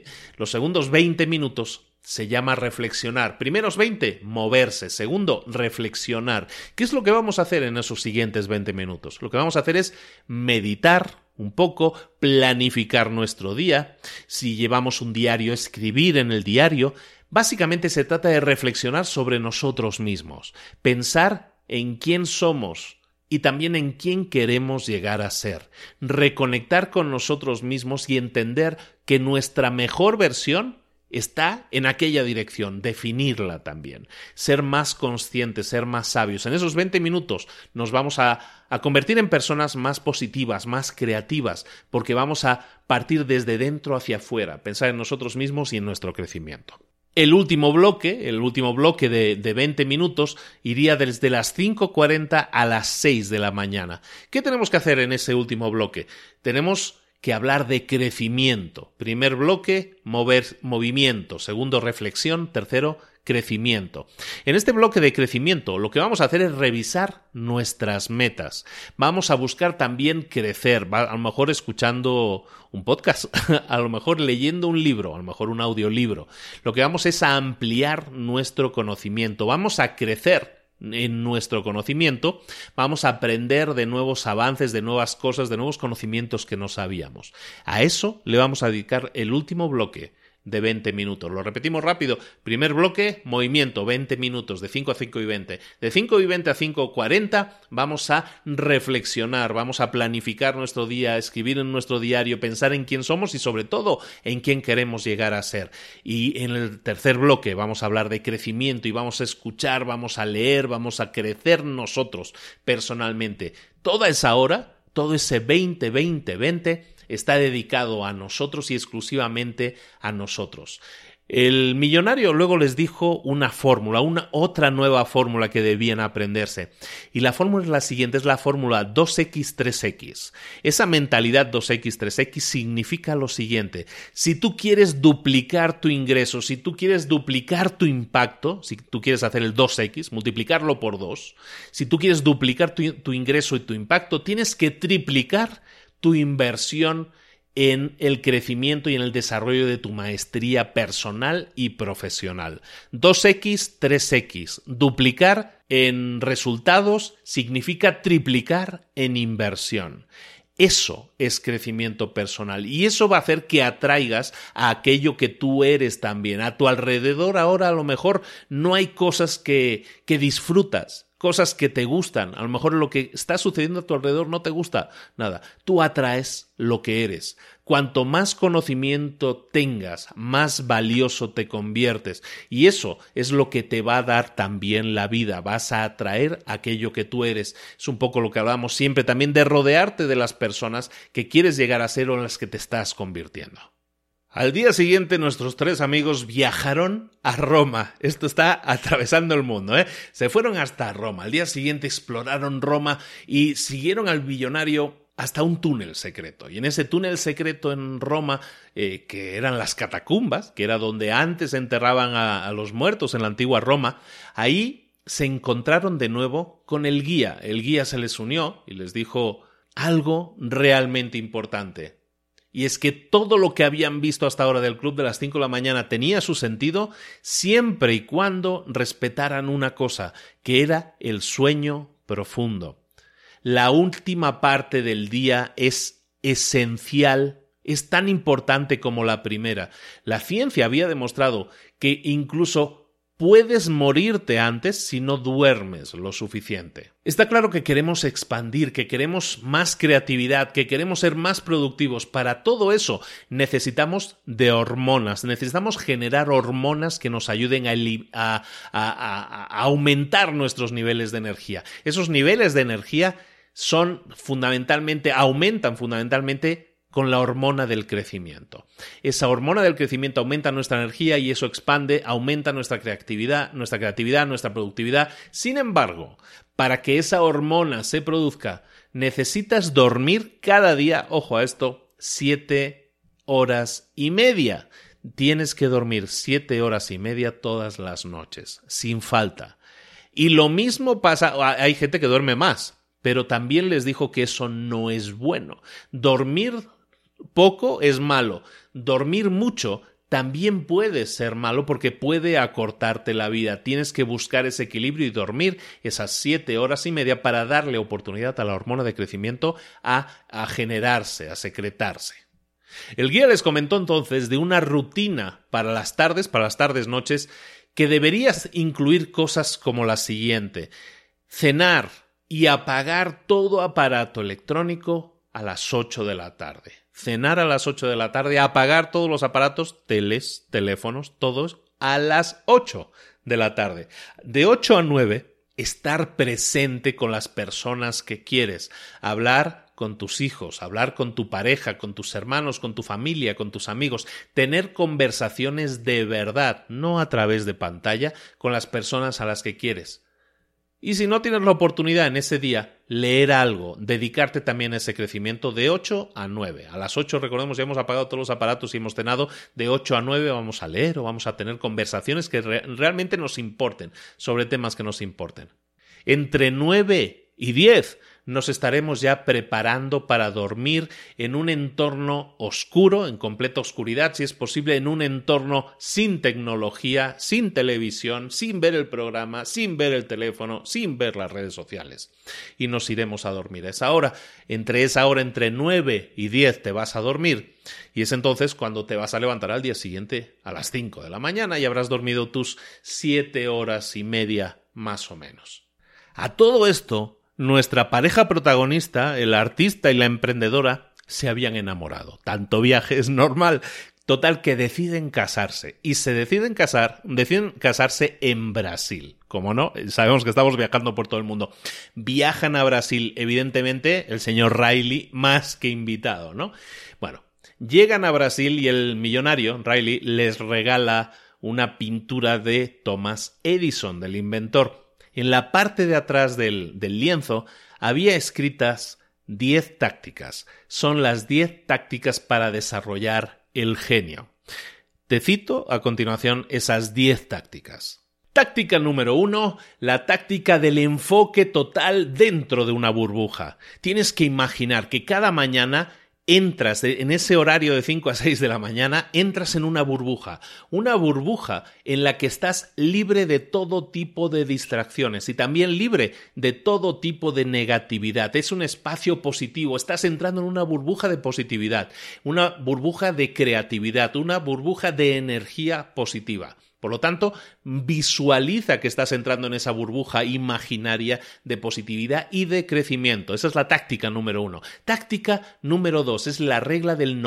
minutos se llama reflexionar. Primeros 20, moverse. Segundo, reflexionar. ¿Qué es lo que vamos a hacer en esos siguientes 20 minutos? Lo que vamos a hacer es meditar un poco, planificar nuestro día. Si llevamos un diario, escribir en el diario. Básicamente se trata de reflexionar sobre nosotros mismos, pensar en quién somos y también en quién queremos llegar a ser, reconectar con nosotros mismos y entender que nuestra mejor versión está en aquella dirección, definirla también, ser más conscientes, ser más sabios. En esos 20 minutos nos vamos a convertir en personas más positivas, más creativas, porque vamos a partir desde dentro hacia afuera, pensar en nosotros mismos y en nuestro crecimiento. El último bloque de 20 minutos iría desde las 5:40 a las 6 de la mañana. ¿Qué tenemos que hacer en ese último bloque? Tenemos que hablar de crecimiento. Primer bloque, movimiento. Segundo, reflexión. Tercero, crecimiento. En este bloque de crecimiento lo que vamos a hacer es revisar nuestras metas. Vamos a buscar también crecer, a lo mejor escuchando un podcast, a lo mejor leyendo un libro, a lo mejor un audiolibro. Lo que vamos es a ampliar nuestro conocimiento, vamos a crecer en nuestro conocimiento, vamos a aprender de nuevos avances, de nuevas cosas, de nuevos conocimientos que no sabíamos. A eso le vamos a dedicar el último bloque de 20 minutos. Lo repetimos rápido. Primer bloque, movimiento, 20 minutos, de 5 a 5 y 20. De 5 y 20 a 5:40 vamos a reflexionar, vamos a planificar nuestro día, escribir en nuestro diario, pensar en quién somos y sobre todo en quién queremos llegar a ser. Y en el tercer bloque vamos a hablar de crecimiento y vamos a escuchar, vamos a leer, vamos a crecer nosotros personalmente. Toda esa hora, todo ese 20 está dedicado a nosotros y exclusivamente a nosotros. El millonario luego les dijo una fórmula, otra nueva fórmula que debían aprenderse. Y la fórmula es la siguiente, es la fórmula 2x3x. Esa mentalidad 2x3x significa lo siguiente. Si tú quieres duplicar tu ingreso, si tú quieres duplicar tu impacto, si tú quieres hacer el 2x, multiplicarlo por 2, si tú quieres duplicar tu ingreso y tu impacto, tienes que triplicar tu inversión en el crecimiento y en el desarrollo de tu maestría personal y profesional. 2x, 3x. Duplicar en resultados significa triplicar en inversión. Eso es crecimiento personal y eso va a hacer que atraigas a aquello que tú eres también. A tu alrededor ahora a lo mejor no hay cosas que disfrutas, cosas que te gustan. A lo mejor lo que está sucediendo a tu alrededor no te gusta nada. Tú atraes lo que eres. Cuanto más conocimiento tengas, más valioso te conviertes. Y eso es lo que te va a dar también la vida. Vas a atraer aquello que tú eres. Es un poco lo que hablamos siempre también de rodearte de las personas que quieres llegar a ser o en las que te estás convirtiendo. Al día siguiente nuestros tres amigos viajaron a Roma. Esto está atravesando el mundo, ¿eh? Se fueron hasta Roma. Al día siguiente exploraron Roma y siguieron al millonario hasta un túnel secreto. Y en ese túnel secreto en Roma, que eran las catacumbas, que era donde antes enterraban a los muertos en la antigua Roma, ahí se encontraron de nuevo con el guía. El guía se les unió y les dijo algo realmente importante. Y es que todo lo que habían visto hasta ahora del club de las 5 de la mañana tenía su sentido siempre y cuando respetaran una cosa, que era el sueño profundo. La última parte del día es esencial, es tan importante como la primera. La ciencia había demostrado que incluso puedes morirte antes si no duermes lo suficiente. Está claro que queremos expandir, que queremos más creatividad, que queremos ser más productivos. Para todo eso necesitamos de hormonas, necesitamos generar hormonas que nos ayuden a aumentar nuestros niveles de energía. Esos niveles de energía aumentan fundamentalmente con la hormona del crecimiento. Esa hormona del crecimiento aumenta nuestra energía y eso expande, aumenta nuestra creatividad, nuestra productividad. Sin embargo, para que esa hormona se produzca, necesitas dormir cada día, ojo a esto, 7 horas y media. Tienes que dormir 7 horas y media todas las noches, sin falta. Y lo mismo pasa, hay gente que duerme más, pero también les dijo que eso no es bueno. Dormir poco es malo. Dormir mucho también puede ser malo porque puede acortarte la vida. Tienes que buscar ese equilibrio y dormir esas 7 horas y media para darle oportunidad a la hormona de crecimiento a generarse, a secretarse. El guía les comentó entonces de una rutina para las tardes, noches, que deberías incluir cosas como la siguiente: cenar y apagar todo aparato electrónico a las 8 de la tarde. Cenar a las 8 de la tarde, apagar todos los aparatos, teles, teléfonos, todos a las 8 de la tarde. De 8 a 9, estar presente con las personas que quieres, hablar con tus hijos, hablar con tu pareja, con tus hermanos, con tu familia, con tus amigos, tener conversaciones de verdad, no a través de pantalla, con las personas a las que quieres. Y si no tienes la oportunidad en ese día, leer algo, dedicarte también a ese crecimiento de 8 a 9. A las 8, recordemos, ya hemos apagado todos los aparatos y hemos cenado. De 8 a 9 vamos a leer o vamos a tener conversaciones que realmente nos importen, sobre temas que nos importen. Entre 9 y 10 nos estaremos ya preparando para dormir en un entorno oscuro, en completa oscuridad, si es posible, en un entorno sin tecnología, sin televisión, sin ver el programa, sin ver el teléfono, sin ver las redes sociales. Y nos iremos a dormir a esa hora. Entre 9 y 10 te vas a dormir y es entonces cuando te vas a levantar al día siguiente a las 5 de la mañana y habrás dormido tus 7 horas y media más o menos. A todo esto, nuestra pareja protagonista, el artista y la emprendedora, se habían enamorado. Tanto viaje es normal. Total que deciden casarse. Y deciden casarse en Brasil. Como no, sabemos que estamos viajando por todo el mundo. Viajan a Brasil, evidentemente, el señor Riley más que invitado, ¿no? Bueno, llegan a Brasil y el millonario, Riley, les regala una pintura de Thomas Edison, del inventor. En la parte de atrás del lienzo había escritas 10 tácticas. Son las 10 tácticas para desarrollar el genio. Te cito a continuación esas 10 tácticas. Táctica número 1, la táctica del enfoque total dentro de una burbuja. Tienes que imaginar que cada mañana entras en ese horario de 5 a 6 de la mañana, entras en una burbuja en la que estás libre de todo tipo de distracciones y también libre de todo tipo de negatividad. Es un espacio positivo, estás entrando en una burbuja de positividad, una burbuja de creatividad, una burbuja de energía positiva. Por lo tanto, visualiza que estás entrando en esa burbuja imaginaria de positividad y de crecimiento. Esa es la táctica número 1. Táctica número 2 es la regla del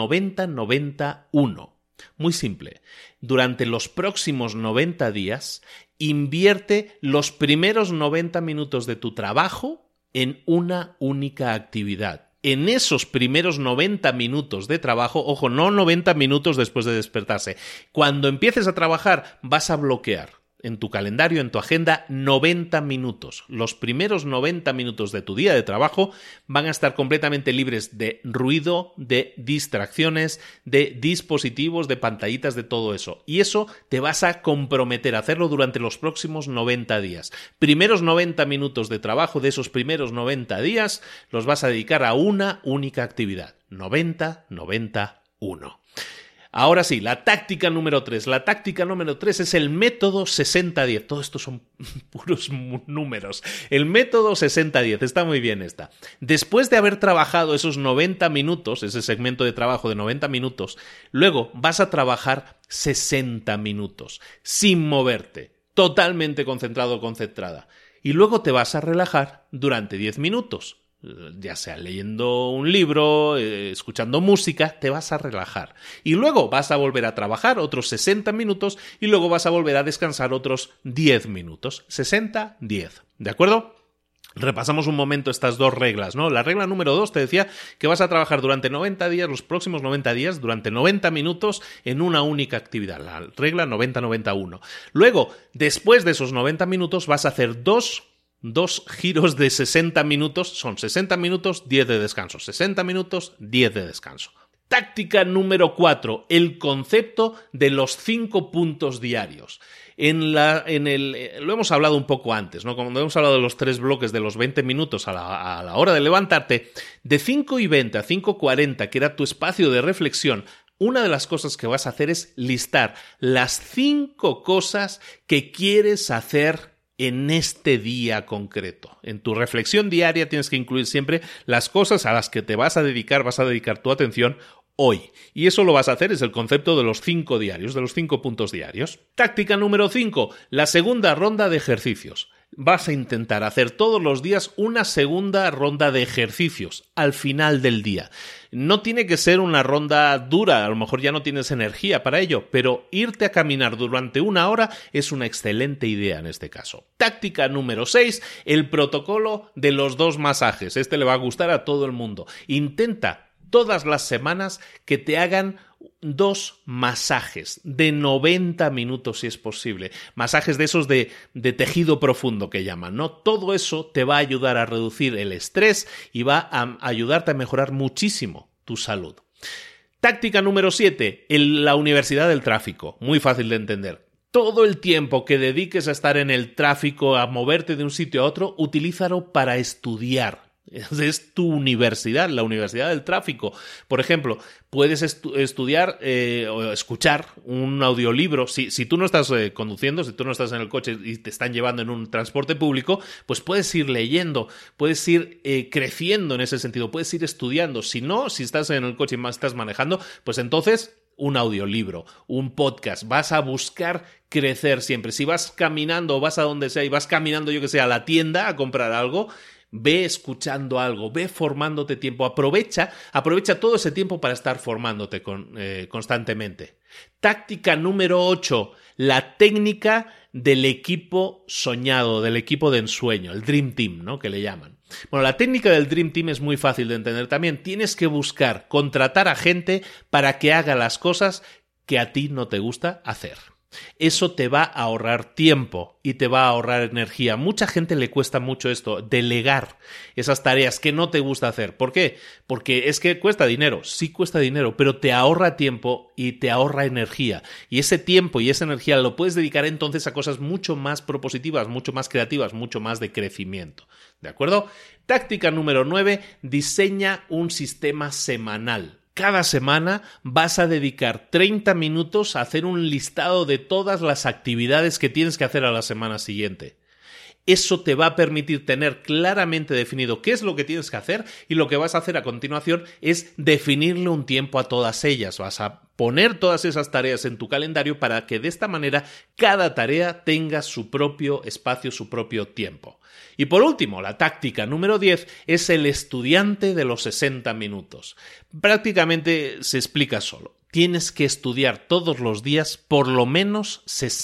90-91. Muy simple. Durante los próximos 90 días, invierte los primeros 90 minutos de tu trabajo en una única actividad. En esos primeros 90 minutos de trabajo, ojo, no 90 minutos después de despertarse, cuando empieces a trabajar vas a bloquear en tu calendario, en tu agenda, 90 minutos. Los primeros 90 minutos de tu día de trabajo van a estar completamente libres de ruido, de distracciones, de dispositivos, de pantallitas, de todo eso. Y eso te vas a comprometer a hacerlo durante los próximos 90 días. Primeros 90 minutos de trabajo de esos primeros 90 días los vas a dedicar a una única actividad. 90-91. Ahora sí, la táctica número 3. La táctica número 3 es el método 60-10. Todo esto son puros números. El método 60-10. Está muy bien esta. Después de haber trabajado esos 90 minutos, ese segmento de trabajo de 90 minutos, luego vas a trabajar 60 minutos, sin moverte, totalmente concentrado o concentrada. Y luego te vas a relajar durante 10 minutos. Ya sea leyendo un libro, escuchando música, te vas a relajar. Y luego vas a volver a trabajar otros 60 minutos y luego vas a volver a descansar otros 10 minutos. 60-10. ¿De acuerdo? Repasamos un momento estas dos reglas, ¿no? La regla número 2 te decía que vas a trabajar durante 90 días, los próximos 90 días, durante 90 minutos en una única actividad. La regla 90-91. Luego, después de esos 90 minutos, vas a hacer dos giros de 60 minutos. Son 60 minutos, 10 de descanso. 60 minutos, 10 de descanso. Táctica número 4, el concepto de los 5 puntos diarios. Lo hemos hablado un poco antes, ¿no? Cuando hemos hablado de los 3 bloques de los 20 minutos a la hora de levantarte, de 5:20 a 5:40, que era tu espacio de reflexión, una de las cosas que vas a hacer es listar las 5 cosas que quieres hacer en este día concreto. En tu reflexión diaria tienes que incluir siempre las cosas a las que te vas a dedicar tu atención hoy. Y eso lo vas a hacer, es el concepto de los 5 diarios, de los 5 puntos diarios. Táctica número 5, la segunda ronda de ejercicios. Vas a intentar hacer todos los días una segunda ronda de ejercicios al final del día. No tiene que ser una ronda dura, a lo mejor ya no tienes energía para ello, pero irte a caminar durante 1 hora es una excelente idea en este caso. Táctica número 6, el protocolo de los 2 masajes. Este le va a gustar a todo el mundo. Intenta todas las semanas que te hagan 2 masajes de 90 minutos si es posible. Masajes de esos de tejido profundo que llaman, ¿no? Todo eso te va a ayudar a reducir el estrés y va a ayudarte a mejorar muchísimo tu salud. Táctica número 7, la universidad del tráfico. Muy fácil de entender. Todo el tiempo que dediques a estar en el tráfico, a moverte de un sitio a otro, utilízalo para estudiar. Es tu universidad, la universidad del tráfico. Por ejemplo, puedes estudiar o escuchar un audiolibro. Si tú no estás conduciendo, si tú no estás en el coche y te están llevando en un transporte público, pues puedes ir leyendo, puedes ir creciendo en ese sentido, puedes ir estudiando. Si no, si estás en el coche y estás manejando, pues entonces un audiolibro, un podcast. Vas a buscar crecer siempre. Si vas caminando o vas a donde sea y vas caminando, yo que sé, a la tienda a comprar algo, ve escuchando algo, ve formándote tiempo, aprovecha todo ese tiempo para estar formándote constantemente. Táctica número 8, la técnica del equipo soñado, del equipo de ensueño, el Dream Team, ¿no? Que le llaman. Bueno, la técnica del Dream Team es muy fácil de entender también. Tienes que buscar, contratar a gente para que haga las cosas que a ti no te gusta hacer. Eso te va a ahorrar tiempo y te va a ahorrar energía. Mucha gente le cuesta mucho esto, delegar esas tareas que no te gusta hacer. ¿Por qué? Porque es que cuesta dinero, sí cuesta dinero, pero te ahorra tiempo y te ahorra energía. Y ese tiempo y esa energía lo puedes dedicar entonces a cosas mucho más propositivas, mucho más creativas, mucho más de crecimiento. ¿De acuerdo? Táctica número 9, diseña un sistema semanal. Cada semana vas a dedicar 30 minutos a hacer un listado de todas las actividades que tienes que hacer a la semana siguiente. Eso te va a permitir tener claramente definido qué es lo que tienes que hacer y lo que vas a hacer a continuación es definirle un tiempo a todas ellas. Vas a poner todas esas tareas en tu calendario para que de esta manera cada tarea tenga su propio espacio, su propio tiempo. Y por último, la táctica número 10 es el estudiante de los 60 minutos. Prácticamente se explica solo. Tienes que estudiar todos los días por lo menos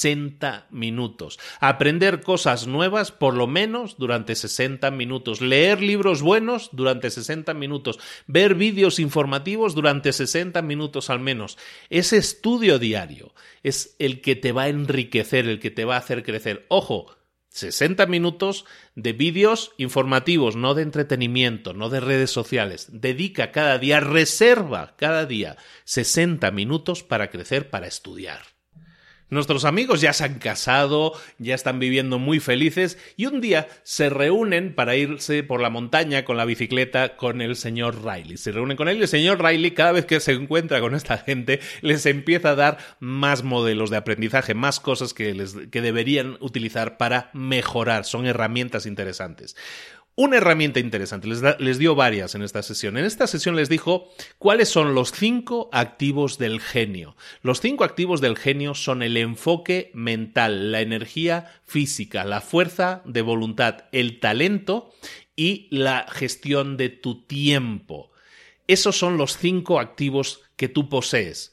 60 minutos. Aprender cosas nuevas por lo menos durante 60 minutos. Leer libros buenos durante 60 minutos. Ver vídeos informativos durante 60 minutos al menos. Ese estudio diario es el que te va a enriquecer, el que te va a hacer crecer. Ojo, 60 minutos de vídeos informativos, no de entretenimiento, no de redes sociales. Dedica cada día, reserva cada día 60 minutos para crecer, para estudiar. Nuestros amigos ya se han casado, ya están viviendo muy felices y un día se reúnen para irse por la montaña con la bicicleta con el señor Riley. Se reúnen con él y el señor Riley, cada vez que se encuentra con esta gente, les empieza a dar más modelos de aprendizaje, más cosas que deberían utilizar para mejorar. Son herramientas interesantes. Una herramienta interesante, les dio varias en esta sesión. En esta sesión les dijo cuáles son los 5 activos del genio. Los 5 activos del genio son el enfoque mental, la energía física, la fuerza de voluntad, el talento y la gestión de tu tiempo. Esos son los 5 activos que tú posees.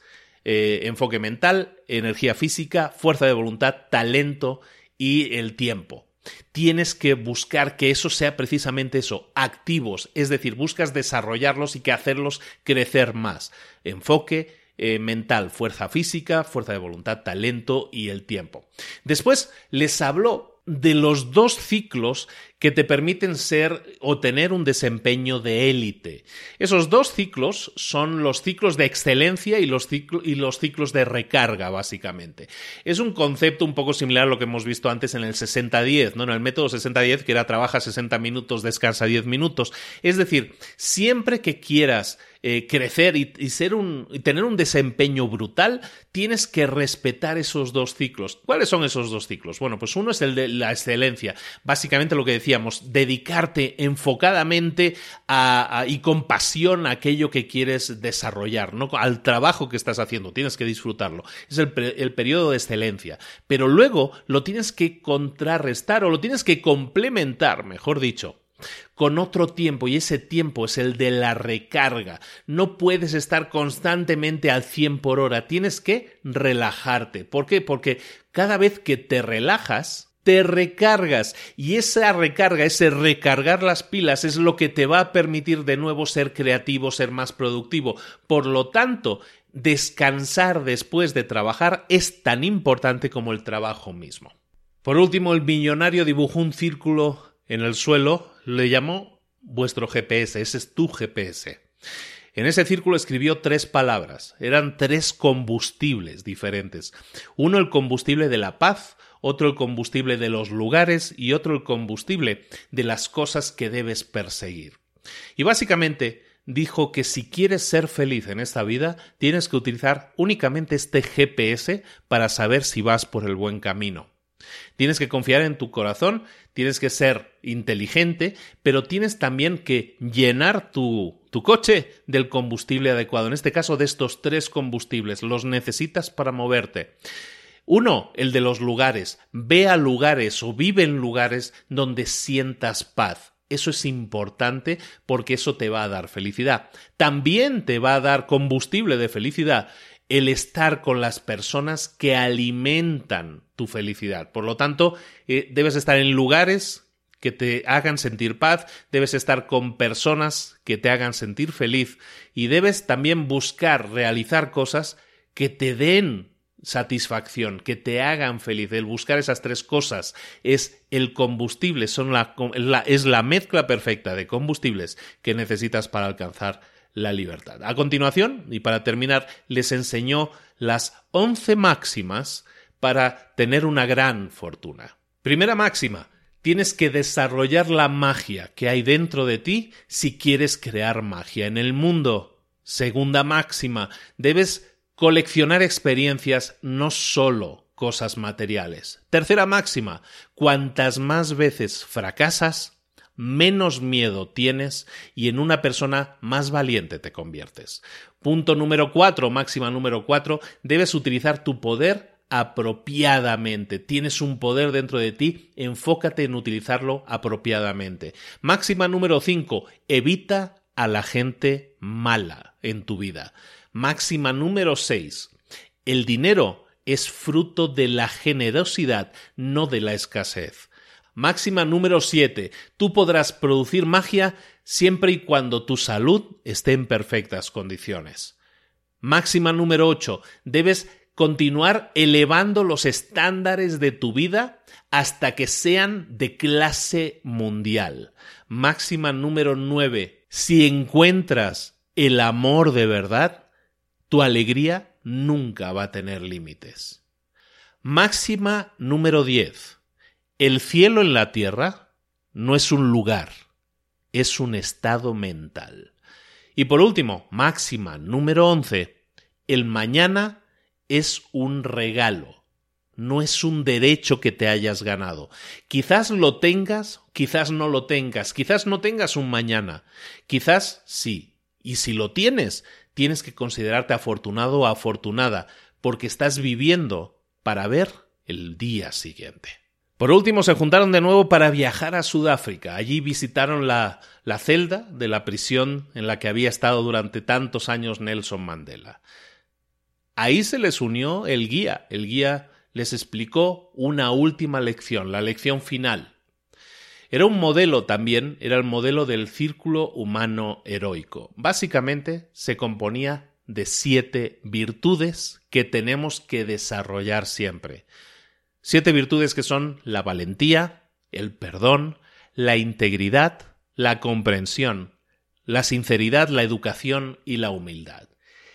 Enfoque mental, energía física, fuerza de voluntad, talento y el tiempo. Tienes que buscar que eso sea precisamente eso, activos, es decir, buscas desarrollarlos y que hacerlos crecer más. Enfoque mental, fuerza física, fuerza de voluntad, talento y el tiempo. Después les habló de los 2 ciclos que te permiten ser o tener un desempeño de élite. Esos 2 ciclos son los ciclos de excelencia y los ciclos de recarga, básicamente. Es un concepto un poco similar a lo que hemos visto antes en el 60-10, ¿no? En el método 60-10, que era trabaja 60 minutos, descansa 10 minutos. Es decir, siempre que quieras crecer y tener un desempeño brutal, tienes que respetar esos 2 ciclos. ¿Cuáles son esos 2 ciclos? Bueno, pues uno es el de la excelencia. Básicamente lo que decíamos, dedicarte enfocadamente y con pasión a aquello que quieres desarrollar, ¿no? Al trabajo que estás haciendo, tienes que disfrutarlo. Es el periodo de excelencia. Pero luego lo tienes que contrarrestar o lo tienes que complementar, mejor dicho, con otro tiempo, y ese tiempo es el de la recarga. No puedes estar constantemente al 100 por hora, tienes que relajarte. ¿Por qué? Porque cada vez que te relajas, te recargas, y esa recarga, ese recargar las pilas es lo que te va a permitir de nuevo ser creativo, ser más productivo. Por lo tanto, descansar después de trabajar es tan importante como el trabajo mismo. Por último, el millonario dibujó un círculo en el suelo, le llamó vuestro GPS, ese es tu GPS. En ese círculo escribió 3 palabras, eran 3 combustibles diferentes. Uno el combustible de la paz, otro el combustible de los lugares y otro el combustible de las cosas que debes perseguir. Y básicamente dijo que si quieres ser feliz en esta vida, tienes que utilizar únicamente este GPS para saber si vas por el buen camino. Tienes que confiar en tu corazón, tienes que ser inteligente, pero tienes también que llenar tu coche del combustible adecuado. En este caso, de estos 3 combustibles, los necesitas para moverte. Uno, el de los lugares. Ve a lugares o vive en lugares donde sientas paz. Eso es importante porque eso te va a dar felicidad. También te va a dar combustible de felicidad el estar con las personas que alimentan tu felicidad. Por lo tanto, debes estar en lugares que te hagan sentir paz, debes estar con personas que te hagan sentir feliz y debes también buscar realizar cosas que te den satisfacción, que te hagan feliz. El buscar esas 3 cosas es el combustible, es la mezcla perfecta de combustibles que necesitas para alcanzar la libertad. A continuación, y para terminar, les enseñó las 11 máximas para tener una gran fortuna. Primera máxima: tienes que desarrollar la magia que hay dentro de ti si quieres crear magia en el mundo. Segunda máxima: debes coleccionar experiencias, no solo cosas materiales. Tercera máxima: cuantas más veces fracasas, menos miedo tienes y en una persona más valiente te conviertes. Punto número 4, máxima número 4, debes utilizar tu poder apropiadamente. Tienes un poder dentro de ti, enfócate en utilizarlo apropiadamente. Máxima número 5, evita a la gente mala en tu vida. Máxima número 6, el dinero es fruto de la generosidad, no de la escasez. Máxima número 7. Tú podrás producir magia siempre y cuando tu salud esté en perfectas condiciones. Máxima número 8. Debes continuar elevando los estándares de tu vida hasta que sean de clase mundial. Máxima número 9. Si encuentras el amor de verdad, tu alegría nunca va a tener límites. Máxima número 10. El cielo en la tierra no es un lugar, es un estado mental. Y por último, máxima número 11, el mañana es un regalo, no es un derecho que te hayas ganado. Quizás lo tengas, quizás no lo tengas, quizás no tengas un mañana, quizás sí. Y si lo tienes, tienes que considerarte afortunado o afortunada, porque estás viviendo para ver el día siguiente. Por último, se juntaron de nuevo para viajar a Sudáfrica. Allí visitaron la celda de la prisión en la que había estado durante tantos años Nelson Mandela. Ahí se les unió el guía les explicó una última lección, la lección final. Era un modelo también, era el modelo del círculo humano heroico. Básicamente se componía de 7 virtudes que tenemos que desarrollar siempre. 7 virtudes que son la valentía, el perdón, la integridad, la comprensión, la sinceridad, la educación y la humildad.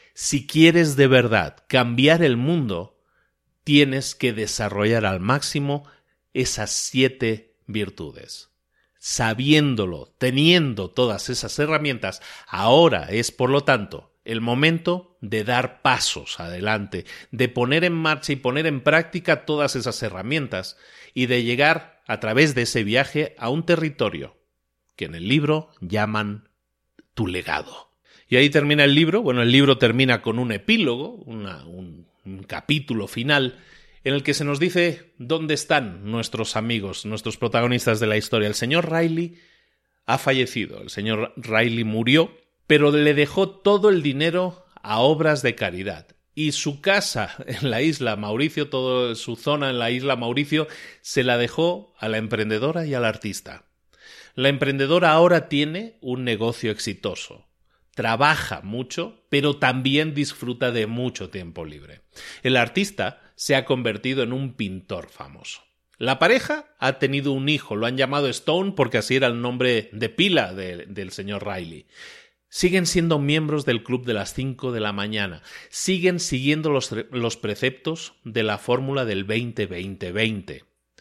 Si quieres de verdad cambiar el mundo, tienes que desarrollar al máximo esas 7 virtudes. Sabiéndolo, teniendo todas esas herramientas, ahora es, por lo tanto, el momento de dar pasos adelante, de poner en marcha y poner en práctica todas esas herramientas y de llegar a través de ese viaje a un territorio que en el libro llaman tu legado. Y ahí termina el libro. Bueno, el libro termina con un epílogo, un capítulo final en el que se nos dice dónde están nuestros amigos, nuestros protagonistas de la historia. El señor Riley ha fallecido, el señor Riley murió, pero le dejó todo el dinero a obras de caridad. Y su casa en la isla Mauricio, toda su zona en la isla Mauricio, se la dejó a la emprendedora y al artista. La emprendedora ahora tiene un negocio exitoso. Trabaja mucho, pero también disfruta de mucho tiempo libre. El artista se ha convertido en un pintor famoso. La pareja ha tenido un hijo, lo han llamado Stone porque así era el nombre de pila del señor Riley. Siguen siendo miembros del club de las 5 de la mañana. Siguen siguiendo los preceptos de la fórmula del 20-20-20.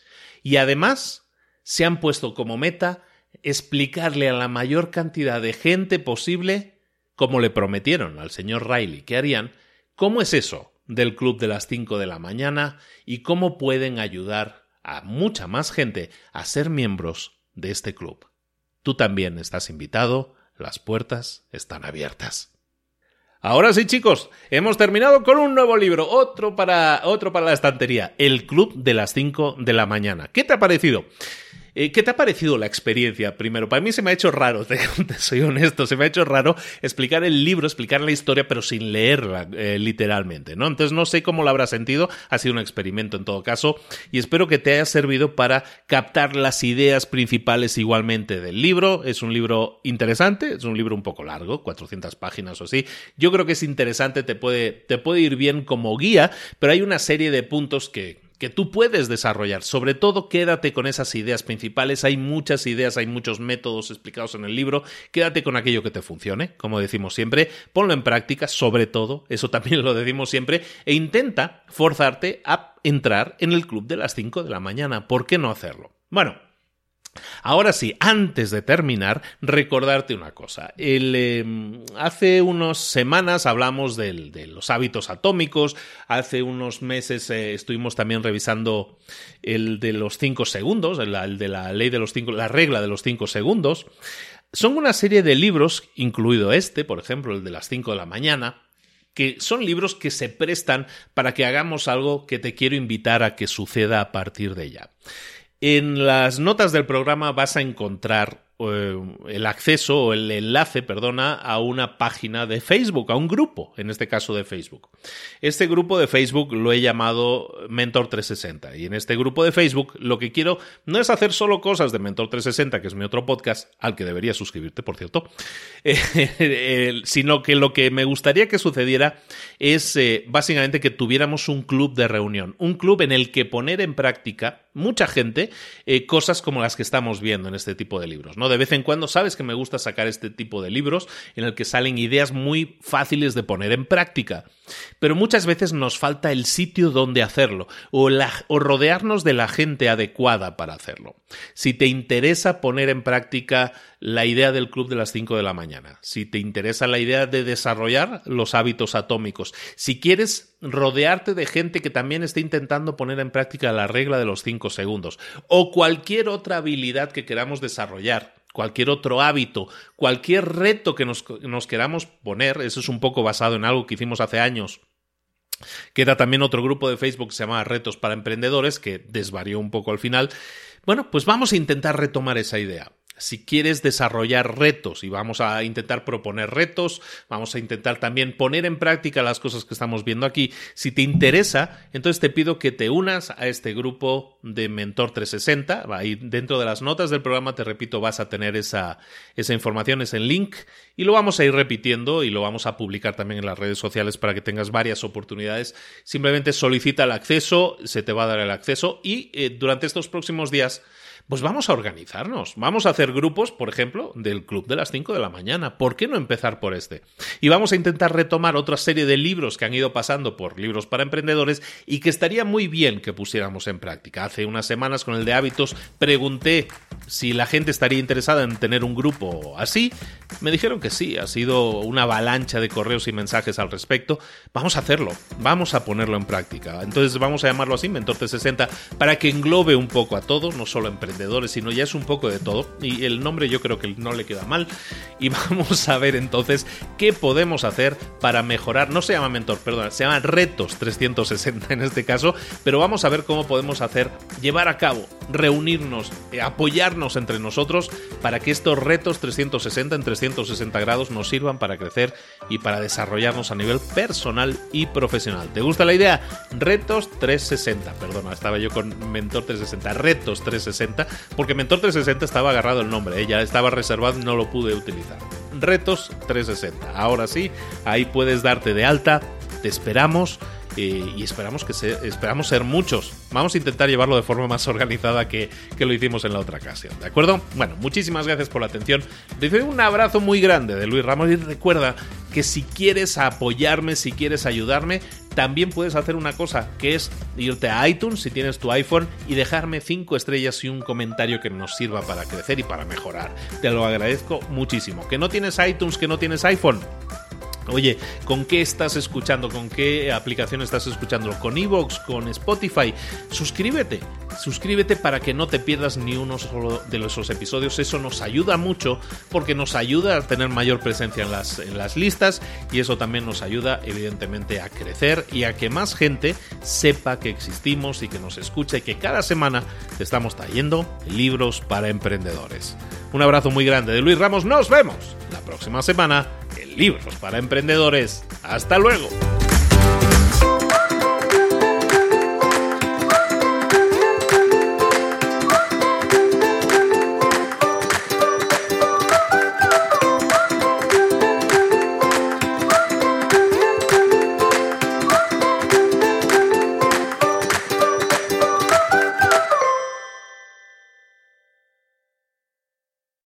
Y además se han puesto como meta explicarle a la mayor cantidad de gente posible, como le prometieron al señor Riley que harían, cómo es eso del club de las 5 de la mañana y cómo pueden ayudar a mucha más gente a ser miembros de este club. Tú también estás invitado, las puertas están abiertas. Ahora sí, chicos, hemos terminado con un nuevo libro, otro para la estantería, El Club de las 5 de la mañana. ¿Qué te ha parecido? ¿Qué te ha parecido la experiencia? Primero, para mí se me ha hecho raro, te soy honesto, se me ha hecho raro explicar el libro, explicar la historia, pero sin leerla literalmente, ¿no? Entonces no sé cómo lo habrás sentido, ha sido un experimento en todo caso, y espero que te haya servido para captar las ideas principales igualmente del libro. Es un libro interesante, es un libro un poco largo, 400 páginas o así. Yo creo que es interesante, te puede ir bien como guía, pero hay una serie de puntos que tú puedes desarrollar. Sobre todo, quédate con esas ideas principales. Hay muchas ideas, hay muchos métodos explicados en el libro. Quédate con aquello que te funcione, como decimos siempre. Ponlo en práctica, sobre todo, eso también lo decimos siempre, e intenta forzarte a entrar en el club de las 5 de la mañana. ¿Por qué no hacerlo? Bueno, ahora sí, antes de terminar, recordarte una cosa. Hace unas semanas hablamos de los hábitos atómicos, hace unos meses estuvimos también revisando el de los 5 segundos, el de la ley de los 5, la regla de los 5 segundos. Son una serie de libros, incluido este, por ejemplo, el de las 5 de la mañana, que son libros que se prestan para que hagamos algo que te quiero invitar a que suceda a partir de ya. En las notas del programa vas a encontrar el acceso o el enlace, a una página de Facebook, a un grupo, en este caso de Facebook. Este grupo de Facebook lo he llamado Mentor 360 y en este grupo de Facebook lo que quiero no es hacer solo cosas de Mentor 360, que es mi otro podcast, al que deberías suscribirte, por cierto, sino que lo que me gustaría que sucediera es básicamente que tuviéramos un club de reunión, un club en el que poner en práctica mucha gente cosas como las que estamos viendo en este tipo de libros, ¿no? De vez en cuando sabes que me gusta sacar este tipo de libros en el que salen ideas muy fáciles de poner en práctica, pero muchas veces nos falta el sitio donde hacerlo o rodearnos de la gente adecuada para hacerlo. Si te interesa poner en práctica la idea del club de las 5 de la mañana, si te interesa la idea de desarrollar los hábitos atómicos, si quieres rodearte de gente que también esté intentando poner en práctica la regla de los 5 segundos o cualquier otra habilidad que queramos desarrollar, cualquier otro hábito, cualquier reto que nos queramos poner, eso es un poco basado en algo que hicimos hace años, que era también otro grupo de Facebook que se llamaba Retos para Emprendedores, que desvarió un poco al final. Bueno, pues vamos a intentar retomar esa idea. Si quieres desarrollar retos, y vamos a intentar proponer retos, vamos a intentar también poner en práctica las cosas que estamos viendo aquí. Si te interesa, entonces te pido que te unas a este grupo de Mentor 360. Ahí dentro de las notas del programa, te repito, vas a tener esa información, ese link, y lo vamos a ir repitiendo y lo vamos a publicar también en las redes sociales para que tengas varias oportunidades. Simplemente solicita el acceso, se te va a dar el acceso, y durante estos próximos días pues vamos a organizarnos, vamos a hacer grupos, por ejemplo, del club de las 5 de la mañana. ¿Por qué no empezar por este? Y vamos a intentar retomar otra serie de libros que han ido pasando por Libros para Emprendedores y que estaría muy bien que pusiéramos en práctica. Hace unas semanas con el de hábitos pregunté si la gente estaría interesada en tener un grupo así. Me dijeron que sí, ha sido una avalancha de correos y mensajes al respecto. Vamos a hacerlo, vamos a ponerlo en práctica. Entonces vamos a llamarlo así, Mentor 360, para que englobe un poco a todos, no solo a emprendedores, sino ya es un poco de todo, y el nombre yo creo que no le queda mal, y vamos a ver entonces qué podemos hacer para mejorar. No se llama Mentor, perdona, se llama Retos 360 en este caso, pero vamos a ver cómo podemos hacer, llevar a cabo, reunirnos, apoyarnos entre nosotros para que estos retos 360 en 360 grados nos sirvan para crecer y para desarrollarnos a nivel personal y profesional. ¿Te gusta la idea? Retos 360, perdona, estaba yo con Mentor 360, Retos 360, porque Mentor 360 estaba agarrado el nombre, ya estaba reservado y no lo pude utilizar. Retos 360, ahora sí, ahí puedes darte de alta, te esperamos. Y esperamos ser muchos. Vamos a intentar llevarlo de forma más organizada que lo hicimos en la otra ocasión, ¿de acuerdo? Bueno, muchísimas gracias por la atención. Recibe un abrazo muy grande de Luis Ramos y recuerda que si quieres apoyarme, si quieres ayudarme, también puedes hacer una cosa, que es irte a iTunes si tienes tu iPhone y dejarme 5 estrellas y un comentario que nos sirva para crecer y para mejorar. Te lo agradezco muchísimo. ¿Que no tienes iTunes, que no tienes iPhone? Oye, ¿con qué estás escuchando? ¿Con qué aplicación estás escuchando? ¿Con iVoox? ¿Con Spotify? Suscríbete para que no te pierdas ni uno solo de esos episodios. Eso nos ayuda mucho porque nos ayuda a tener mayor presencia en las listas, y eso también nos ayuda evidentemente a crecer y a que más gente sepa que existimos y que nos escucha y que cada semana te estamos trayendo libros para emprendedores. Un abrazo muy grande de Luis Ramos. Nos vemos la próxima semana en Libros para Emprendedores. ¡Hasta luego!